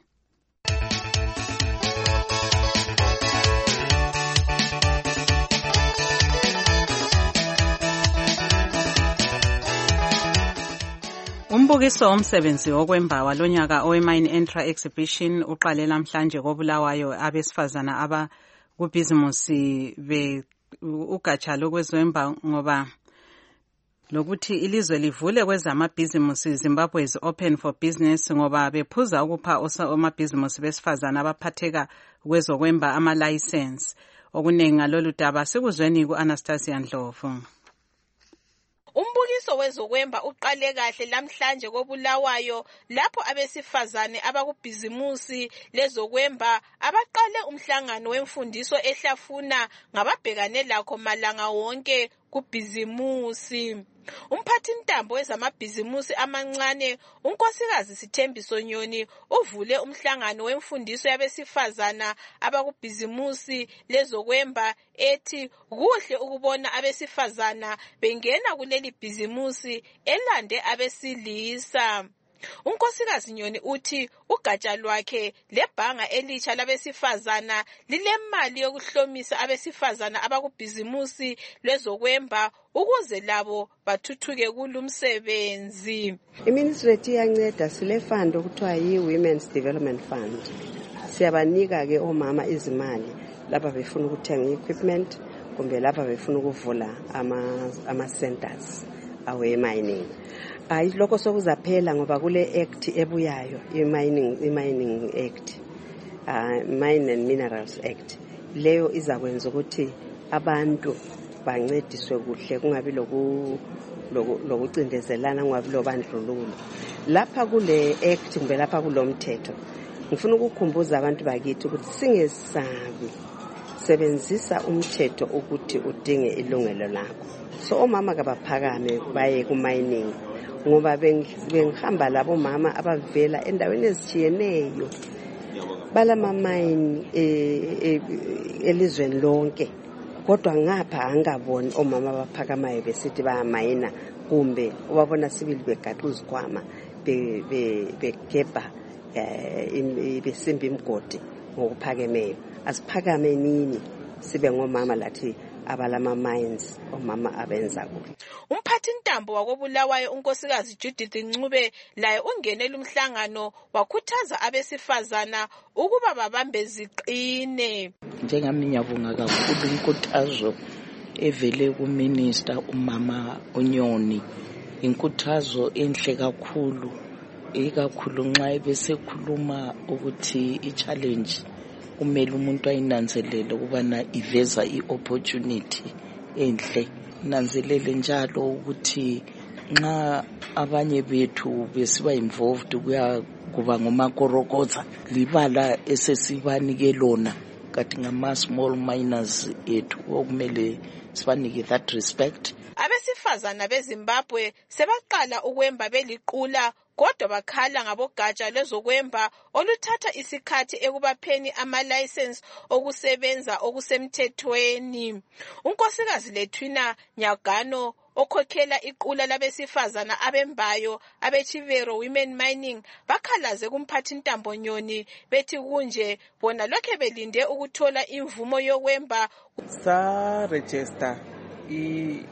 Umbukiso omsebenzi wokwemba walonyaka oweMine Entra Exhibition uqale namhlanje koBulawayo abesifazana aba kubhizimusi be ugatsha lokwezemba ngoba lokuthi ilizwe livule kwezamabhizimusi Zimbabwe is open for business ngoba bephuza ukupha omabhizimusi besifazana abaphatheka kwezokwemba ama license. Okunengi ngalolu daba sikuzweni ku-Anastasia Ndlovu. Umbukiso wezokwemba uqale kahle lamhlanje koBulawayo lapho abesifazane abakubhizimusi lezokwemba abaqale umhlangano wemfundiso ehlafuna ngababhekane lakho malanga wonke kubhizimusi. Umphathi ntambo wezamabhizimusi amancane unkosikazi Sithembiso Nyoni uvule umhlangano wemfundiso yabesifazana abakubhizimusi lezokwemba ethi kuhle ukubona abesifazana bengena kuleli bhizimusi elande abesilisa. Unkosikazi Nyoni uthi ugatsha lwakhe lebhanga elitsha labesifazana lilemali yokuhlomisa abesifazana abakubhizimusi lezokwemba ukuze labo bathuthuke kulumsebenzi. Iministry iyanceda sile fund okuthiwa yi-Women's Development Fund. Siyabanika ke omama izimali lapha befuna ukuthenga equipment kumbe lapha befuna ukuvula ama ama centers awe mining. Hayi lokho sokuzaphela ngoba kule act ebuyayo i-mining i-mining act uh, Mine and Minerals Act leyo izakwenza ukuthi abantu bancediswe kuhle kungabi loku lokucindezelana kungabi lobandlululo. Lapha kule act kumbe lapha kulomthetho ngifuna ukukhumbuza abantu bakithi ukuthi singesabi sebenzisa umthetho ukuthi udinge ilungelo lakho. So omama kabaphakame baye ku mining ngoba bengihamba labo mama abavela endaweni ezitshiyeneyo balama mine elizweni lonke kodwa ngapha angaboni omama abaphakamayo besithi bayamayina kumbe ubabona sibili begaqa izikhwama begebha besimba imgodi ngokuphakemeyo. Asiphakame nini sibe ngomama lathi abalama mines omama abenza kuhle. Umphathi ntambo wakoBulawayo unkosikazi Judith Ncube laye ungenele umhlangano wakhuthaza abesifazana ukuba babambe ziqine. Njengami ngiyabonga kakhulu inkuthazo evele kuminister umama uNyoni. Inkuthazo enhle kakhulu ikakhulu nxa besekhuluma ukuthi i-challenge kumele umuntu ayinanzelele ukubana iveza i-opportunity enhle. Nanzelele njalo ukuthi nxa abanye bethu besiba involved kuya kuba ngomakorokoza libala esesibanike lona kati ngama small miners ethu okumele sibanike that respect. Abesifazana beZimbabwe sebaqala ukwemba beliqula kodwa bakhala ngabogatsha lezokwemba oluthatha isikhathi ekubapheni ama-license okusebenza okusemthethweni. Unkosikazi Lethwina Nyagano okhokhela iqula labesifazana abembayo abeChivero Women Mining bakhalaze kumphathi ntambo Nyoni bethi kunje bona lokhe belinde ukuthola imvumo yokwemba sa register i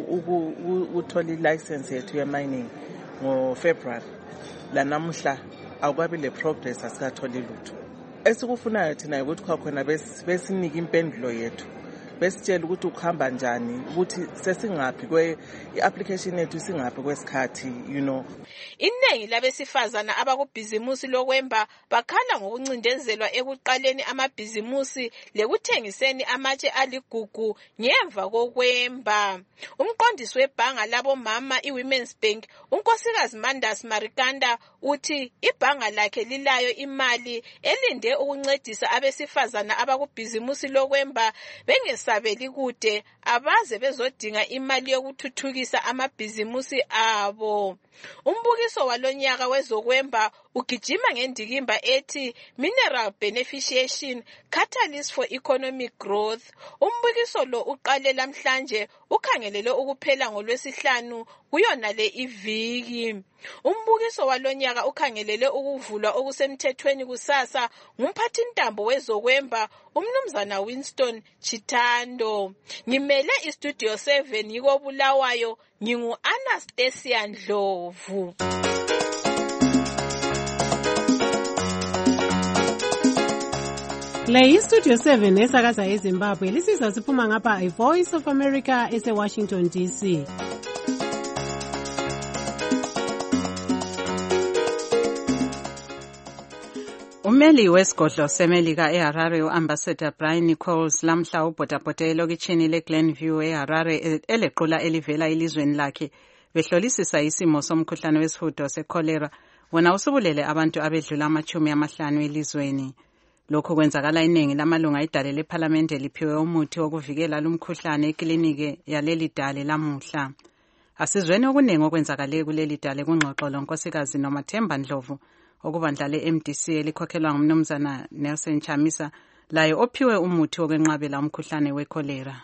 ukuthola i-license yethu ye-mining ngo-February. La namuhla akukabi le progress asikatholi lutho. Esikufunayo thina ukuthi kwakhona besinike impendulo yethu. Besitshela ukuthi ukuhamba njani ukuthi sesingaphi kwe i-application yethu singaphi kwesikhathi you know. Iningi labesifazana abakubhizimusi lokwemba bakhala ngokuncindezelwa ekuqaleni amabhizimusi lekuthengiseni amatshe aligugu ngemva kokwemba. Umqondisi webhanga labo mama i-Women's Bank unkosikazi Mandas Marikanda uthi ibhanga lakhe lilayo imali elinde ukuncedisa abesifazana abakubhizimusi lokwemba bengesa bangasabeli kude abaze bezodinga imali yokuthuthukisa amabhizimusi abo. Umbukiso walonyaka wezokwemba ugijima ngendikimba ethi Mineral Beneficiation Catalyst for Economic Growth. Umbukiso lo uqale lamhlanje ukhangelele ukuphela ngolwesihlanu kuyona le iviki. Umbukiso walonyaka ukhangelele ukuvulwa okusemthethweni kusasa ngumphathintambo wezokwemba umnumzana Winston Chitando. Ngimele iStudio seven yiko Bulawayo, ngingu Anastasia Ndlovu. Le iStudio seven esakaza eZimbabwe lisizwa siphuma ngapha iVoice of America ese-Washington D C. Umeli wesigodlo semelika eHarare uAmbassador Brian Nichols lamhla ubhodabhode elokitshini leGlenview eHarare elequla elivela elizweni lakhe behlolisisa isimo somkhuhlane wesihudo secholera wona usubulele abantu abedlula amachumi amahlanu elizweni. Lokho kwenzakala iningi lamalunga idale leParliament liphiwe umuthi wokuvikela lumkhuhlane ekliniki yaleli dale lamuhla. Asizweni okuningi okwenzakale kuleli dale kungxoxo lonkosikazi Nomathemba Ndlovu okubandla le-M D C elikhokhelwa ngumnumzana Nelson Chamisa laye ophiwe umuthi wokwenqabela umkhuhlane wekholera.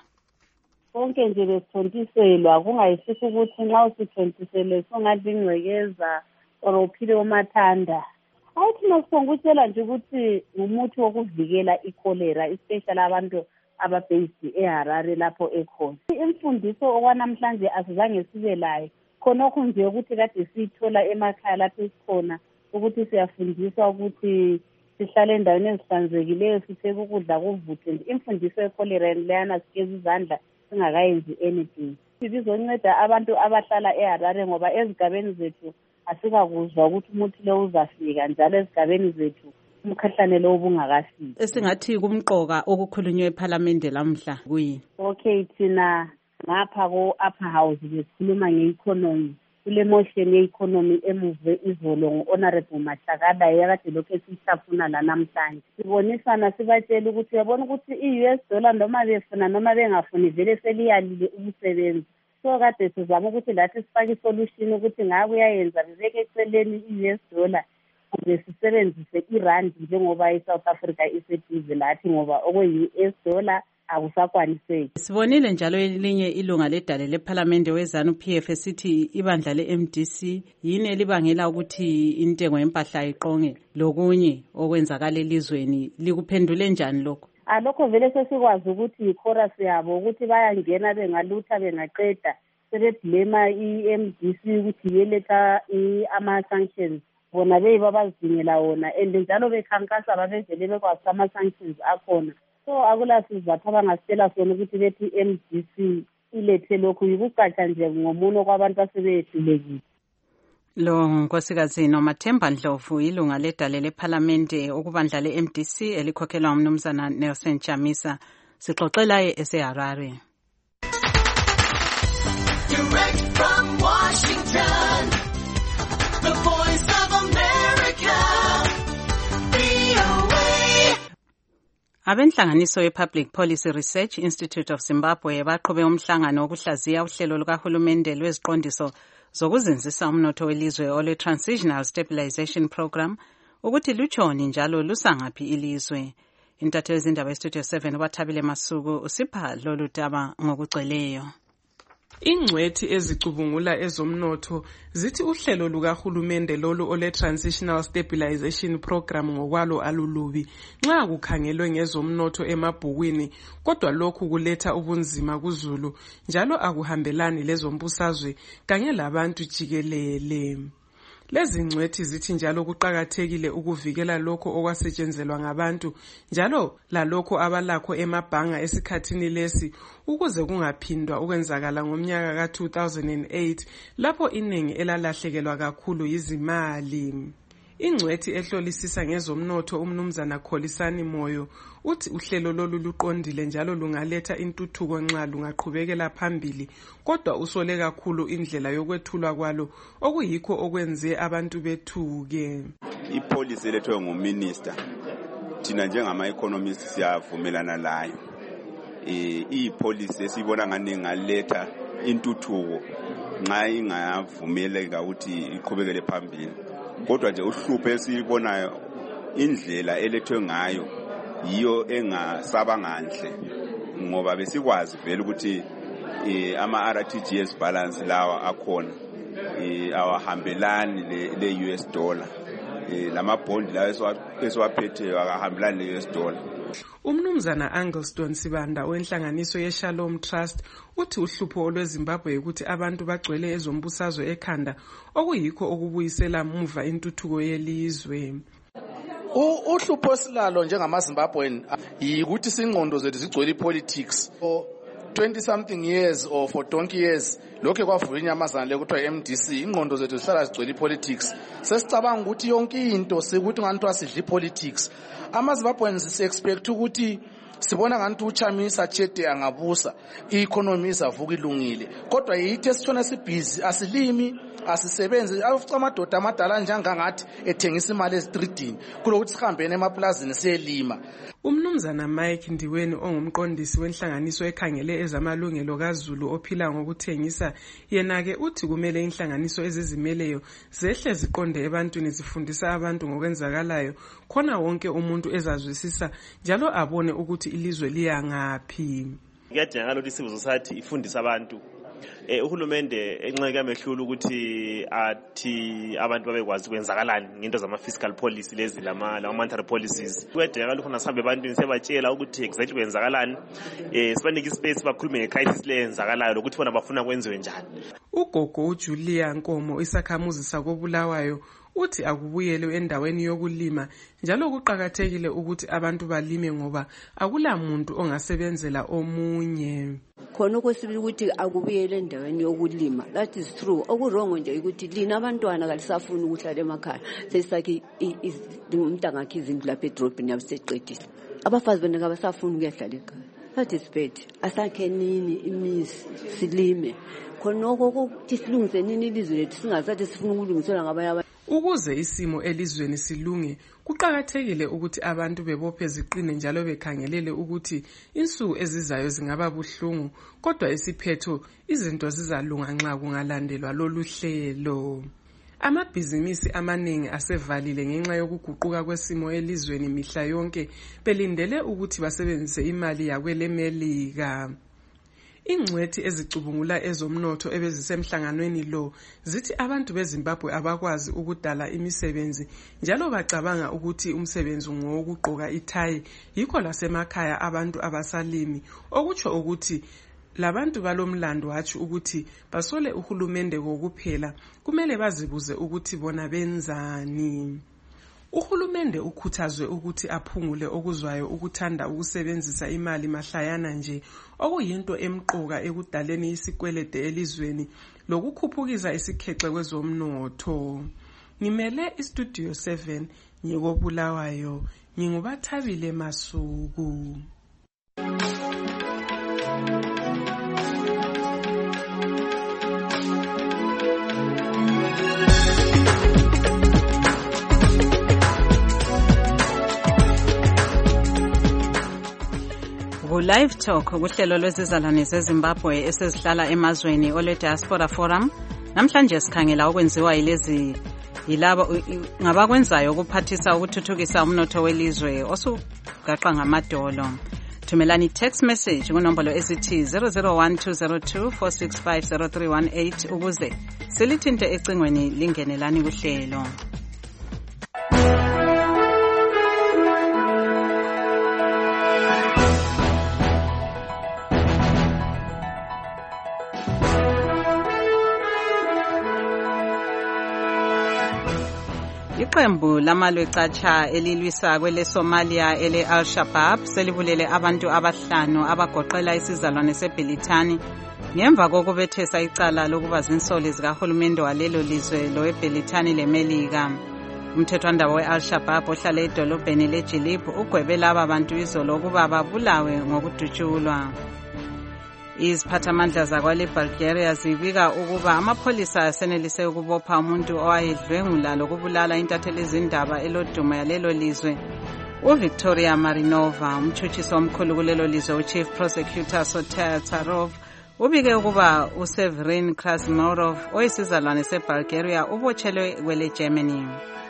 Konke nje besithontiselwa kungayisisi ukuthi nxa usithontisele songathi ingcekeza or uphile umathanda. Ayithi masongutshela nje ukuthi umuthi wokuvikela ikholera especially abantu ababased eHarare lapho ekhona. Imfundiso okwanamhlanje asizange sibe layo khonokho nje ukuthi kade siyithola emakhaya lapho esikhona ukuthi siyafundiswa ukuthi sihlale endaweni ezihlanzekileyo sitheke ukudla kuvuthe. Imfundiso yekholera leyana sigeza izandla singakayenzi anything. Sibizonceda abantu abahlala eHarare ngoba ezigabeni zethu asikakuzwa ukuthi umuthi lo uzafika njalo ezigabeni zethu umkhahlane lo ubungakafiki. Esingathi kumqoka okukhulunywe eParliament lamhla kuyini? Okay, thina ngapha ko upper house besikhuluma ngeeconomy. Kule motion ye-economy emuve izolo ngo-Honorable Mashakada yakade lokhu esihlafuna la namhlanje. Sibonisana sibatshela ukuthi yabona ukuthi i-U S dollar noma befuna noma bengafuni vele seliyalile ukusebenza. So kade sizama ukuthi lathi sifake isolution ukuthi ngabe uyayenza bebeke eceleni i-U S dollar kumbe sisebenzise irand njengoba i-South Africa iseduze lathi ngoba okwe-U S dollar akusakwaniseki. Sibonile njalo elinye ilunga ledale leParliament wezanu P F esithi ibandla le-M D C yini elibangela ukuthi intengo yempahla iqonge lokunye okwenzakala elizweni. Likuphendule njani lokho? Alokho vele sesikwazi ukuthi ichorus yabo ukuthi bayangena bengalutha bengaqeda sebeblema i-M D C ukuthi yeletha ama-sanctions bona beyiba bazidingela wona and njalo bekhankasa babevele bekwazi ama-sanctions akhona. So akula sizathu abangasitshela sona ukuthi bethi i-M D C ilethe lokhu yikucatsha nje ngomuno kwabantu asebehlulekile. Lo nkosikazi Nomathemba Ndlovu ilunga ledale leParliament okubandla le-M D C elikhokhelwa ngumnumzana Nelson Chamisa. Sixoxela eseHarare. Direct from Washington, the voice of America, V O A. Abenhlanganiso ye-Public Policy Research Institute of Zimbabwe baqhube umhlangano wokuhlaziya uhlelo lukahulumende lweziqondiso zokuzinzisa umnotho welizwe ole Transitional Stabilization Program ukuthi lutshoni njalo lusangaphi ilizwe. Intatheli ezindaba eStudio seven uBathabile Masuku usipha lolu daba ngokugcweleyo. Ingcwethi ezicubungula ezomnotho zithi uhlelo lukahulumende lolu ole Transitional Stabilization Program ngokwalo alulubi nxa kukhangelwe ngezomnotho emabhukwini, kodwa lokhu kuletha ubunzima kuzulu njalo akuhambelani lezombusazwe kanye labantu jikelele. Lezi ngcwethi zithi njalo kuqakathekile ukuvikela lokho okwasetshenzelwa ngabantu njalo lalokho abalakho emabhanga esikhathini lesi ukuze kungaphindwa ukwenzakala ngomnyaka ka two thousand eight lapho iningi elalahlekelwa kakhulu yizimali. Ingcwethi ehlolisisa ngezomnotho umnumzana Kholisani Moyo uthi uhlelo lolu luqondile njalo lungaletha intuthuko nxa lungaqhubekela phambili, kodwa usole kakhulu indlela yokwethulwa kwalo okuyikho okwenze abantu bethuke. Ipolicy elethwe nguminister thina njengama economists siyavumelana layo ipolisi esibona ngani ngaletha intuthuko nxa ingavumeleka ukuthi iqhubekele phambili. Kodwa nje uhlupho esibonayo indlela elethwe ngayo yiyo engasaba nhle, ngoba besikwazi vele ukuthi ama R T G S balance lawa akhona awahambelani le U S dollar, lama bond lawa esiwaphetheyo akahambelani le U S dollar. Umnumzana Angleston Sibanda wenhlanganiso ye-Shalom Trust uthi uhlupho olweZimbabwe ukuthi abantu bagcwele ezombusazwe ekhanda okuyikho okubuyisela muva intuthuko yelizwe. Uhlupho silalo njengamaZimbabwean yikuthi singqondo zethu zigcwele politics. For twenty something years or for donkey years lokho kwavuka inyamazana lekuthiwa M D C, ingqondo zethu zihlala zigcwele politics. Sesicabanga ukuthi yonke into sikuthi ngantu asidli politics. AmaZimbabweans si expect ukuthi sibona ngantu uChamisa Chete angabusa, i-economy izavuka ilungile. Kodwa yithi esithona sibhizi asilimi asisebenzi afuca amadoda amadala njengangathi ethengisa imali ezitreetini kulokuthi sihambene emaplazini siyelima. Umnumzana Mike Ndiweni ongumqondisi wenhlanganiso ekhangele ezamalungelo kaZulu ophila ngokuthengisa yena ke uthi kumele inhlanganiso ezizimeleyo zehle ziqonde ebantwini zifundisa abantu ngokwenzakalayo khona wonke umuntu ezazwisisa njalo abone ukuthi ilizwe liya ngaphi. Kuyadingakala ukuthi civil society ifundise abantu. Eh uhulumende enxeke amehlula ukuthi athi abantu babekwazi kwenzakalani ngento zama fiscal policy lezi lama lama monetary policies. Kuyadingakala khona sihambe ebantwini sebatshela ukuthi exactly kwenzakalani, eh sibanike ispace bakhulume ngecrisis lenzakalayo ukuthi bona bafuna kwenziwe njani. Ugogo uJulia Nkomo isakhamuzi sakobulawayo uthi akubuyelwe endaweni yokulima njalo kuqhakathekile ukuthi abantu balime ngoba akula muntu ongasebenzela omunye. Khona okwesibili ukuthi akubuyele endaweni yokulima, that is true. Okurongo nje ukuthi lina abantwana kalisafuna ukuhlala emakhaya sesakhe umntangakhe izindlu lapha edrobheni yabeseqedile. Abafazi bena abasafuna ukuyahlala ekhaya, that is bad. Asakhe nini imizi silime khona ukuthi silungise nini ilizwe lethu singazathi sifuna ukulungiselwa ngabanye abantu. Ukuze isimo elizweni silunge kuqhakathekile ukuthi abantu bebophe ziqine njalo bekhangelele ukuthi insuku ezizayo zingaba buhlungu kodwa isiphetho izinto zizalunga nxa kungalandelwa lolu hlelo. Amabhizinisi amaningi asevalile ngenxa yokuguquka kwesimo elizweni mihla yonke belindele ukuthi basebenzise imali yakwelemelika. Ingcwethi ezicubungula ezomnotho ebezisemhlanganweni lo zithi abantu beZimbabwe abakwazi ukudala imisebenzi njalo bacabanga ukuthi umsebenzi ngowokugqoka ithayi yikho lasemakhaya abantu abasalimi okutsho ukuthi labantu balomlando wathi ukuthi basole uhulumende kokuphela kumele bazibuze ukuthi bona benzani. Uhulumende ukhuthazwe ukuthi aphungule okuzwayo ukuthanda ukusebenzisa imali mahlayana nje okuyinto emqoka ekudaleni isikwelede elizweni lokukhuphukiza isikhexe kwezomnotho. Ngimele iStudio seven ngikobulawayo ngingubathabile Masuku. Live Talk kuhlelo lwezizalwane zeZimbabwe esezihlala emazweni ole Diaspora Forum. Namhlanje sikhangela okwenziwa yilezi yilabo ngabakwenzayo ukuphathisa ukuthuthukisa umnotho welizwe osugaqa ngamadolo. Thumelani text message kunombolo esithi zero zero one two zero two four six five zero three one eight ukuze silithinte ecingweni lingenelani kuhlelo. Iqembu lamalwecatsha elilwisa kwele Somalia ele Al-Shabaab selibulele abantu abahlanu abagoqela isizalwane seBhelithani ngemva kokubethesa icala lokuba zinsoli zikahulumende walelo lizwe loweBhelithani leMelika. Umthethwandaba we-Al-Shabaab ohlala edolobheni leJilib ugwebe laba bantu izolo ukuba babulawe ngokudutshulwa. Iziphathamandla zakwale Bulgaria zibika ukuba amapholisa asenelise ukubopha umuntu owayedlwengula lokubulala intatheli izindaba eloduma yalelo lizwe uVictoria Marinova, umtshutshisi omkhulu kulelo lizwe uChief Prosecutor Soter Tsarov, ubike ukuba uSeverin Krasnorov oyisizalwane seBulgaria ubotshelwe kwele Germany.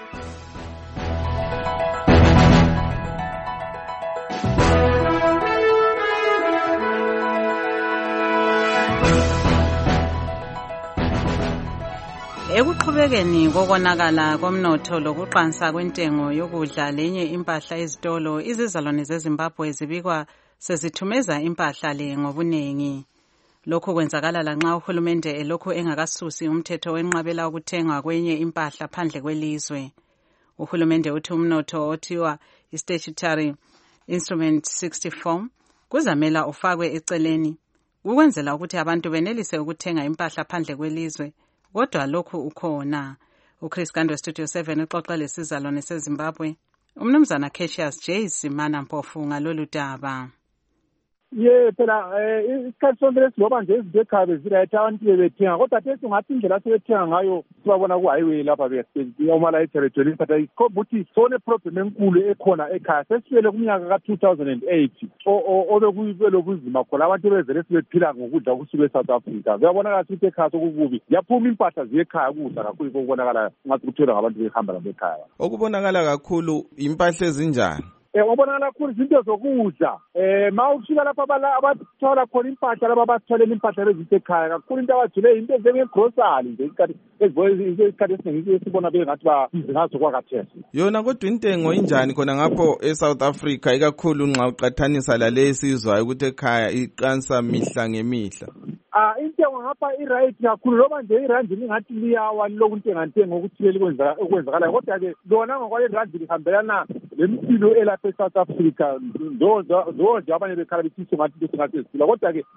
Ekuqhubekeni kokonakala komnotho lokuqansa kwentengo yokudla lenye impahla ezitolo, izizalwane zeZimbabwe zibikwa sezithumeza impahla le ngobunengi. Lokhu kwenzakala lanxa uhulumende elokhu engakasusi umthetho wenqabela ukuthengwa kwenye impahla phandle kwelizwe. Uhulumende uthi umnotho othiwa i-Statutory Instrument sixty-four kuzamela ufakwe eceleni ukwenzela ukuthi abantu benelise ukuthenga impahla phandle kwelizwe. Kodwa lokhu ukhona. uChris Gandwe Studio seven uxoxa lesizalwane seZimbabwe umnumzana Cassius J Simana Mpofu ngalolu daba. Ye phela eh isikhathi sonke lesiloba nje izinto ekhaya bezirayit abantu bebethenga kodwa thethi ungathi indlela asebethenga ngayo sibabona ku highway lapha beyasebenza uma territory but ikhomba ukuthi sone problem enkulu ekhona ekhaya sesifele kuminyaka ka two thousand eight obekuyibelo kuzima khona abantu bezele sibephila ngokudla okusuka eSouth Africa. Kuyabonakala ukuthi ekhaya sokukubi yaphuma impahla ziyekhaya kudla kakhulu kokubonakala ngathi kuthola ngabantu behamba labekhaya. Okubonakala kakhulu impahla ezinjani? Eh wabonakala kakhulu izinto zokudla. Eh mawufika lapha abathola khona impahla laba abatholela impahla ezisekhaya kakhulu into abajule into njenge grocery nje isikhathi ezivoye isikhathi esiningi esibona bengathi ba izingazo kwakathesa. Yona kodwa intengo injani khona ngapho eSouth Africa ikakhulu nxa uqathanisa lale sizwa ukuthi ekhaya iqansa mihla ngemihla? Ah intengo ngapha iright kakhulu loba nje irandi lingathi liyawa lokuntenga ntengo ukuthile kwenza okwenzakala kodwa ke lona ngokwale irandi lihambelana lempilo elapha eSouth Africa ndo ndo nje abanye bekhala bethi ngathi besingathi sisila kodwa ke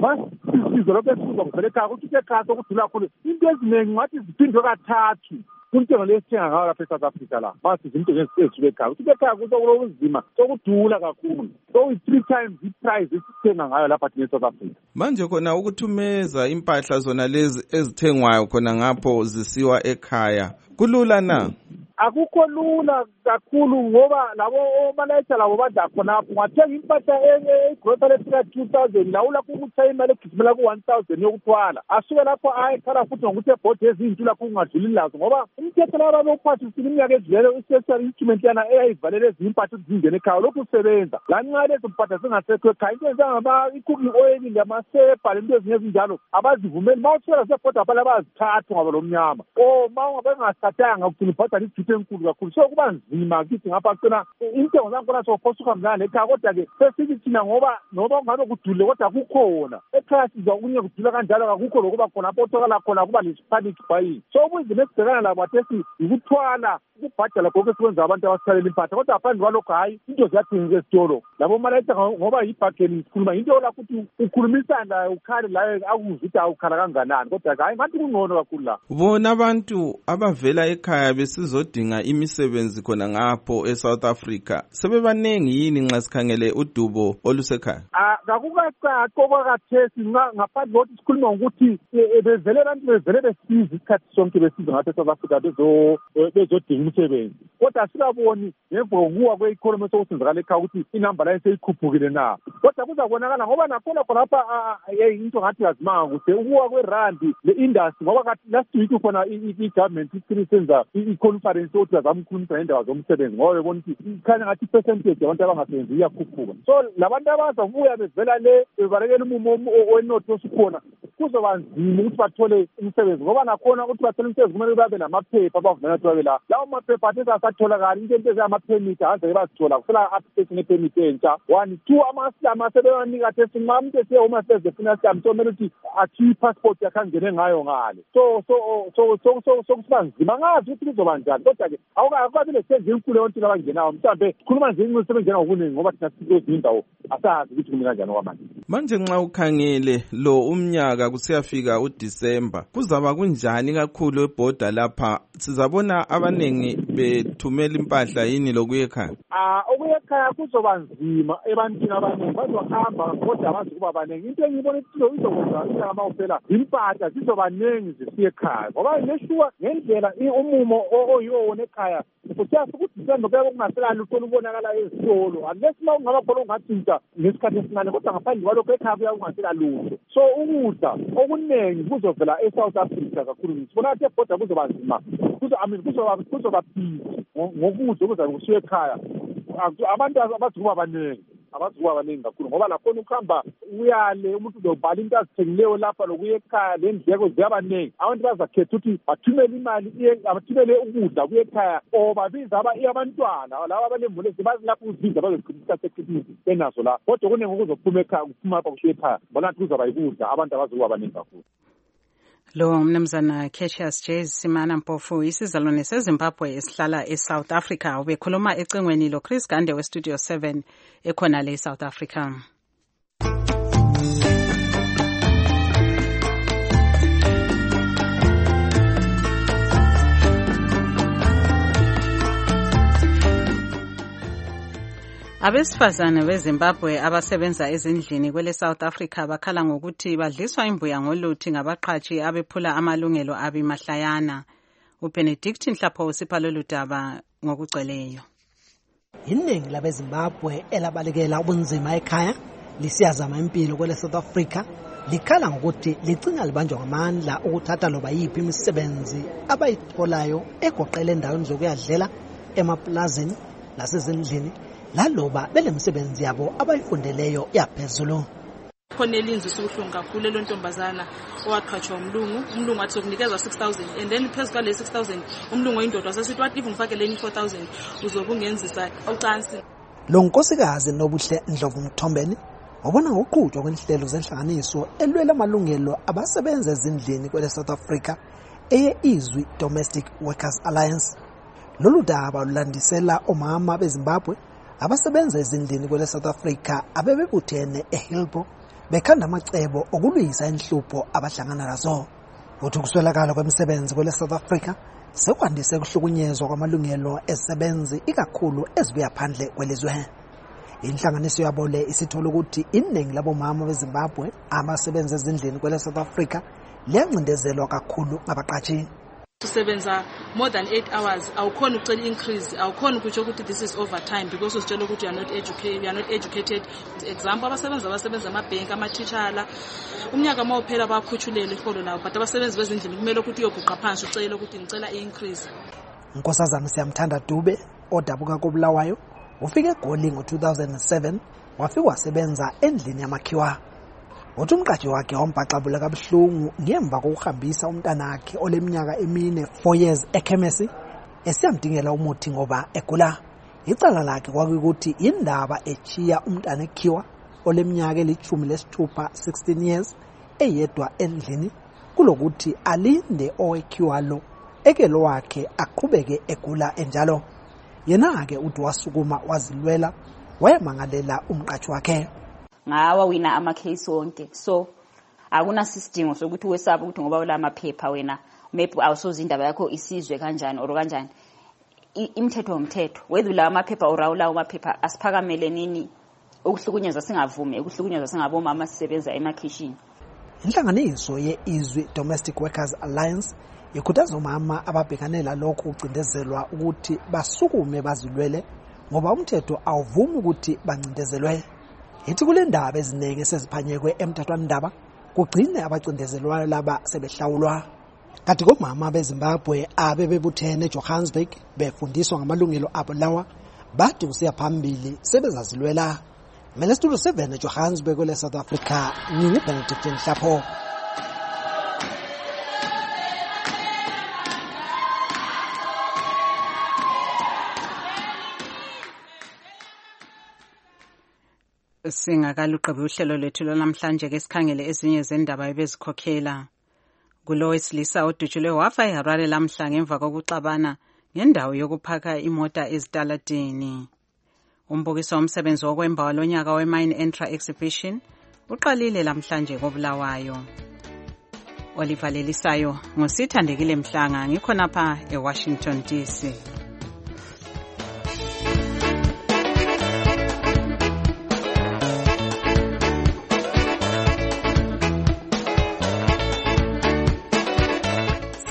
masizwe lokho esizwa kuvele ekhaya ukuthi ekhaya sokudula kakhulu into eziningi ngathi ziphindwe kathathu kuntengo lesithenga ngayo lapha eSouth Africa la basi izinto ezisuke ekhaya ukuthi ekhaya kuzokulobunzima sokudula kakhulu so it's three times the price esithenga ngayo lapha eSouth Africa. Manje khona ukuthumeza impahla zona lezi ezithengwayo khona ngapho zisiwa ekhaya kulula na? Akukho lula kakhulu ngoba labo omalayitha labo badla khonapho ungathenga impahla egrocery efika two thousand lawula kukuthi imali egijimela ku one thousand yokuthwala asuke lapho ayekhala futhi ngokuthi ebhodi ezintu lapho kungadluli lazo ngoba umthetho laba bophathisile iminyaka edlulele i-special instrument yana eyayivalele ezinye impahla zingene ekhaya lokhu usebenza lanxa lezo mpahla zingasekho ekhaya into njengaba i-cooking oil ngamasepa lento ezinye ezinjalo abazivumeli mawuthola zebhodi abala bazithatha ngaba lomnyama o mawengasathathanga ugcina ubhadala iduty enkulu kakhulu so kuba nzima kithi ngapha kucina intengo zakhona sofosa ukuhambelana ekhaya kodwa ke sesithi thina ngoba noba ngabe kudule kodwa kukhona ekhaya siza kunye kudula kanjalo akukho lokuba khona apho otokala khona kuba le-panic buying so ubunzima esibhekana labo athethi ukuthwala ukubhadala konke esikwenza abantu abasithalela impahla kodwa ngaphandle kwalokho hayi into ziyathengeka esitolo labo malayitha ngoba yi-bargaining sikhuluma into lapho ukuthi ukhulumisana ukhale layo akuzwe ukuthi awukhala kanganani kodwa hayi ngathi kungcono kakhulu la. Bona abantu abavela ekhaya besizodinga imisebenzi khona ngapho eSouth Africa sebebanengi yini nxa sikhangele udubo olusekhaya? Ah kakukacaci okwakathesi ngaphandle kokuthi sikhuluma ngokuthi bezele abantu bezele besiza isikhathi sonke besiza ngapha eSouth Africa bezo bezodinga imisebenzi kodwa sikaboni ngemva kokuwa kwe-economy sokusenzakala ekhaya ukuthi inamba layo seyikhuphukile na kodwa kuzabonakala ngoba nakhona khonapha into ngathi yazimanga kuhle ukuwa kwerandi le-industry ngoba last week khona i-government isenza i-conference yokuthi bazamkhulumisa ngendaba zomsebenzi ngoba bebona ukuthi ikhanya ngathi i-percentage yabantu abangasebenzi iyakhuphuka so labantu abazabuya bevela le bebalekela umumo wenotho osukhona kuzoba nzima ukuthi bathole umsebenzi ngoba nakhona ukuthi bathole umsebenzi kumele babe namaphepha abavumela ukuthi babe la lawo maphepha athi asatholakala into into ezamaphemiti azeke bazithola kusela application ephemiti entsha one two amasilamu asebebanika thethi nxa umuntu esehome affairs efuna isilamu somele ukuthi achiye i-passport yakhe angene ngayo ngale so so so so so so kusiba nzima ngazi ukuthi kuzoba njani kodwa-ke awukabi lesenzi enkulu yontini abangenayo mhlawumbe khuluma nje inxusebenjena ngokuningi ngoba thina sikulezinye indawo asazi ukuthi kumele kanjani okwamanje. Manje nxa ukhangele lo umnyaka kusiyafika uDisemba kuzaba kunjani kakhulu ebhoda lapha sizabona abanengi bethumela impahla yini lokuya ekhaya? Ah, okuya ekhaya kuzoba nzima ebantwini abaningi bazohamba kodwa abazukuba baningi. Into engiyibona ukuthi izokwenza inyanga ufela impahla zizoba ningi zisiye ekhaya ngoba leshuwa ngendlela umumo oyiwona ekhaya kuthatha ukuthi sendo beke kungasela lutho lubonakala ezitolo unless uma ungaba khona ungathinta ngesikhathi esincane kodwa ngaphandle kwalokho ekhaya kuya kungasela lutho. So ukudla okuningi kuzovela eSouth Africa kakhulu. Sibona ukuthi ebhoda kuzoba nzima kuzo I mean kuzoba kuzoba busy ngokudla kuza kusiwe ekhaya. Abantu abazukuba baningi abazukuba baningi kakhulu ngoba lapho ukuhamba uyale umuntu uzobhala into azithengileyo lapha lokuya ekhaya lendleko ziyabaningi. Abantu bazakhetha ukuthi bathumele imali bathumele ukudla kuya ekhaya o babiza abantwana laba abanemvulo zibazi lapho uzibiza bazogcina isikhathi ekhithini benazo la kodwa kuningi kuzophuma ekhaya kuphuma lapha kushiya ekhaya bona ukuthi kuzoba yikudla abantu abazukuba baningi kakhulu. Lo mnumzana Cassius J Simana Mpofu isizalwane seZimbabwe esihlala eSouth Africa ubekhuluma ecingweni lo Chris Gande we Studio seven ekhona le South Africa. Abesifazane beZimbabwe abasebenza ezindlini kwele South Africa bakhala ngokuthi badliswa imbuya ngoluthi ngabaqhashi abephula amalungelo abi mahlayana. uBenedict Nhlapho usipha lolu daba ngokugcweleyo. Iningi labeZimbabwe elabalekela ubunzima ekhaya lisiyazama impilo kwele South Africa likhala ngokuthi licinga libanjwa ngamandla ukuthatha loba yiphi imisebenzi abayitholayo egoqela endaweni zokuyadlela emaplazini nasezindlini laloba belemsebenzi yabo abayifundeleyo yaphezulu. Khona elinzwe ubuhlungu kakhulu elontombazana owaqhatshwa umlungu umlungu athi sokunikeza six thousand and then phezulu le six thousand umlungu oyindoda sesithi wathi ngifake leni four thousand uzobungenzisa ucansi. Lo nkosikazi nobuhle Ndlovu Mthombeni wabona ngoqhutshwa kwenhlelo zenhlanganiso elwela amalungelo abasebenza ezindlini kwele South Africa eye Izwi Domestic Workers Alliance. Lolu daba lulandisela omama beZimbabwe abasebenza ezindlini kwele South Africa abebebuthene eHillbrook bekhanda amacebo okulwisa inhlupho abahlangana nazo. Uthi ukuswelakala kwemisebenzi kwele South Africa sekwandise ukuhlukunyezwa kwamalungelo ezisebenzi ikakhulu ezibuya phandle kwelizwe. Inhlanganiso yabo le isithola ukuthi iningi labomama beZimbabwe abasebenza ezindlini kwele South Africa liyancindezelwa kakhulu ngabaqhashi. Usebenza more than eight hours awukhona ucela increase awukhona ukutsho ukuthi this is overtime because usitshela ukuthi you are not educated you are not educated. Example abasebenza abasebenza amabhenki amathitshala umnyaka mawuphela bakhuthulele iholo lawo but abasebenzi bezindlini kumele ukuthi uyoguqa phansi ucela ukuthi ngicela increase. Nkosazana Siyamthanda Dube odabuka koBulawayo ufike eGoli ngo two thousand seven wafika wasebenza endlini yamakhiwa. Uthi umqhashi wakhe wambhaxabula kabuhlungu ngemva kokuhambisa umntana wakhe oleminyaka emine four years ekhemesi esiyamdingela umuthi ngoba egula. Icala lakhe kwakukuthi indaba echiya umntana ekhiwa oleminyaka elithumi lesithupha sixteen years eyedwa endlini kulokuthi alinde owekhiwa lo ekelo wakhe aqhubeke egula enjalo. Yena ke uthi wasukuma wazilwela wayemangalela umqhashi wakhe. Ngawa wina amakhesi wonke so akuna sidingo sokuthi wesaba ukuthi ngoba wala amaphepha wena maybe awusoza indaba yakho isizwe kanjani or kanjani. Imithetho umthetho whether la amaphepha orawula amaphepha asiphakamele nini ukuhlukunyezwa singavumi ukuhlukunyezwa singabomama sisebenza emakhishini. Inhlanganiso ye-Izwi Domestic Workers Alliance ikhuthaza omama ababhekanela lokhu ucindezelwa ukuthi basukume bazilwele ngoba umthetho awuvumi ukuthi bancindezelwe. Ithi kule ndaba eziningi seziphanyekwe emthathwandaba kugcine abacindezelwayo laba sebehlawulwa. Kanti komama beZimbabwe abebebuthene eJohannesburg befundiswa ngamalungelo abo lawa bathi kusiya phambili sebezazilwela. Mele Studio seven eJohannesburg kwele South Africa nginguBenedict Nhlapho. Singakaluqebi uhlelo lethu namhlanje ke sikhangele ezinye zendaba ebezikhokhela. Kulo wesilisa odutshulwe wafa eHarare lamhla ngemva kokuxabana ngendawo yokuphaka imota ezitaladini. Umbukiso womsebenzi wokwemba walonyaka weMine Entra Exhibition uqalile lamhlanje koBulawayo. Olivalelisayo ngosithandekile Mhlanga ngikhona pha eWashington D C.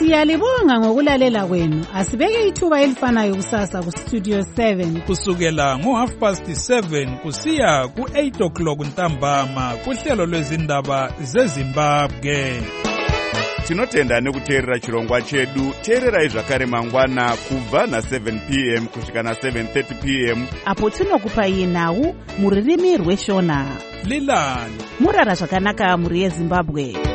Siyalibonga ngokulalela kwenu. Asibeke ithuba elifanayo kusasa ku Studio seven kusukela ngo half past seven kusiya ku eight o'clock ntambama kuhlelo lwezindaba zeZimbabwe. Tinotenda nekuteerera chirongwa chedu. Teererai zvakare mangwana kubva na seven p m kusvika na seven thirty p m apo tinokupai nhau muririmi rweshona. Lilani murara zvakanaka muri yeZimbabwe.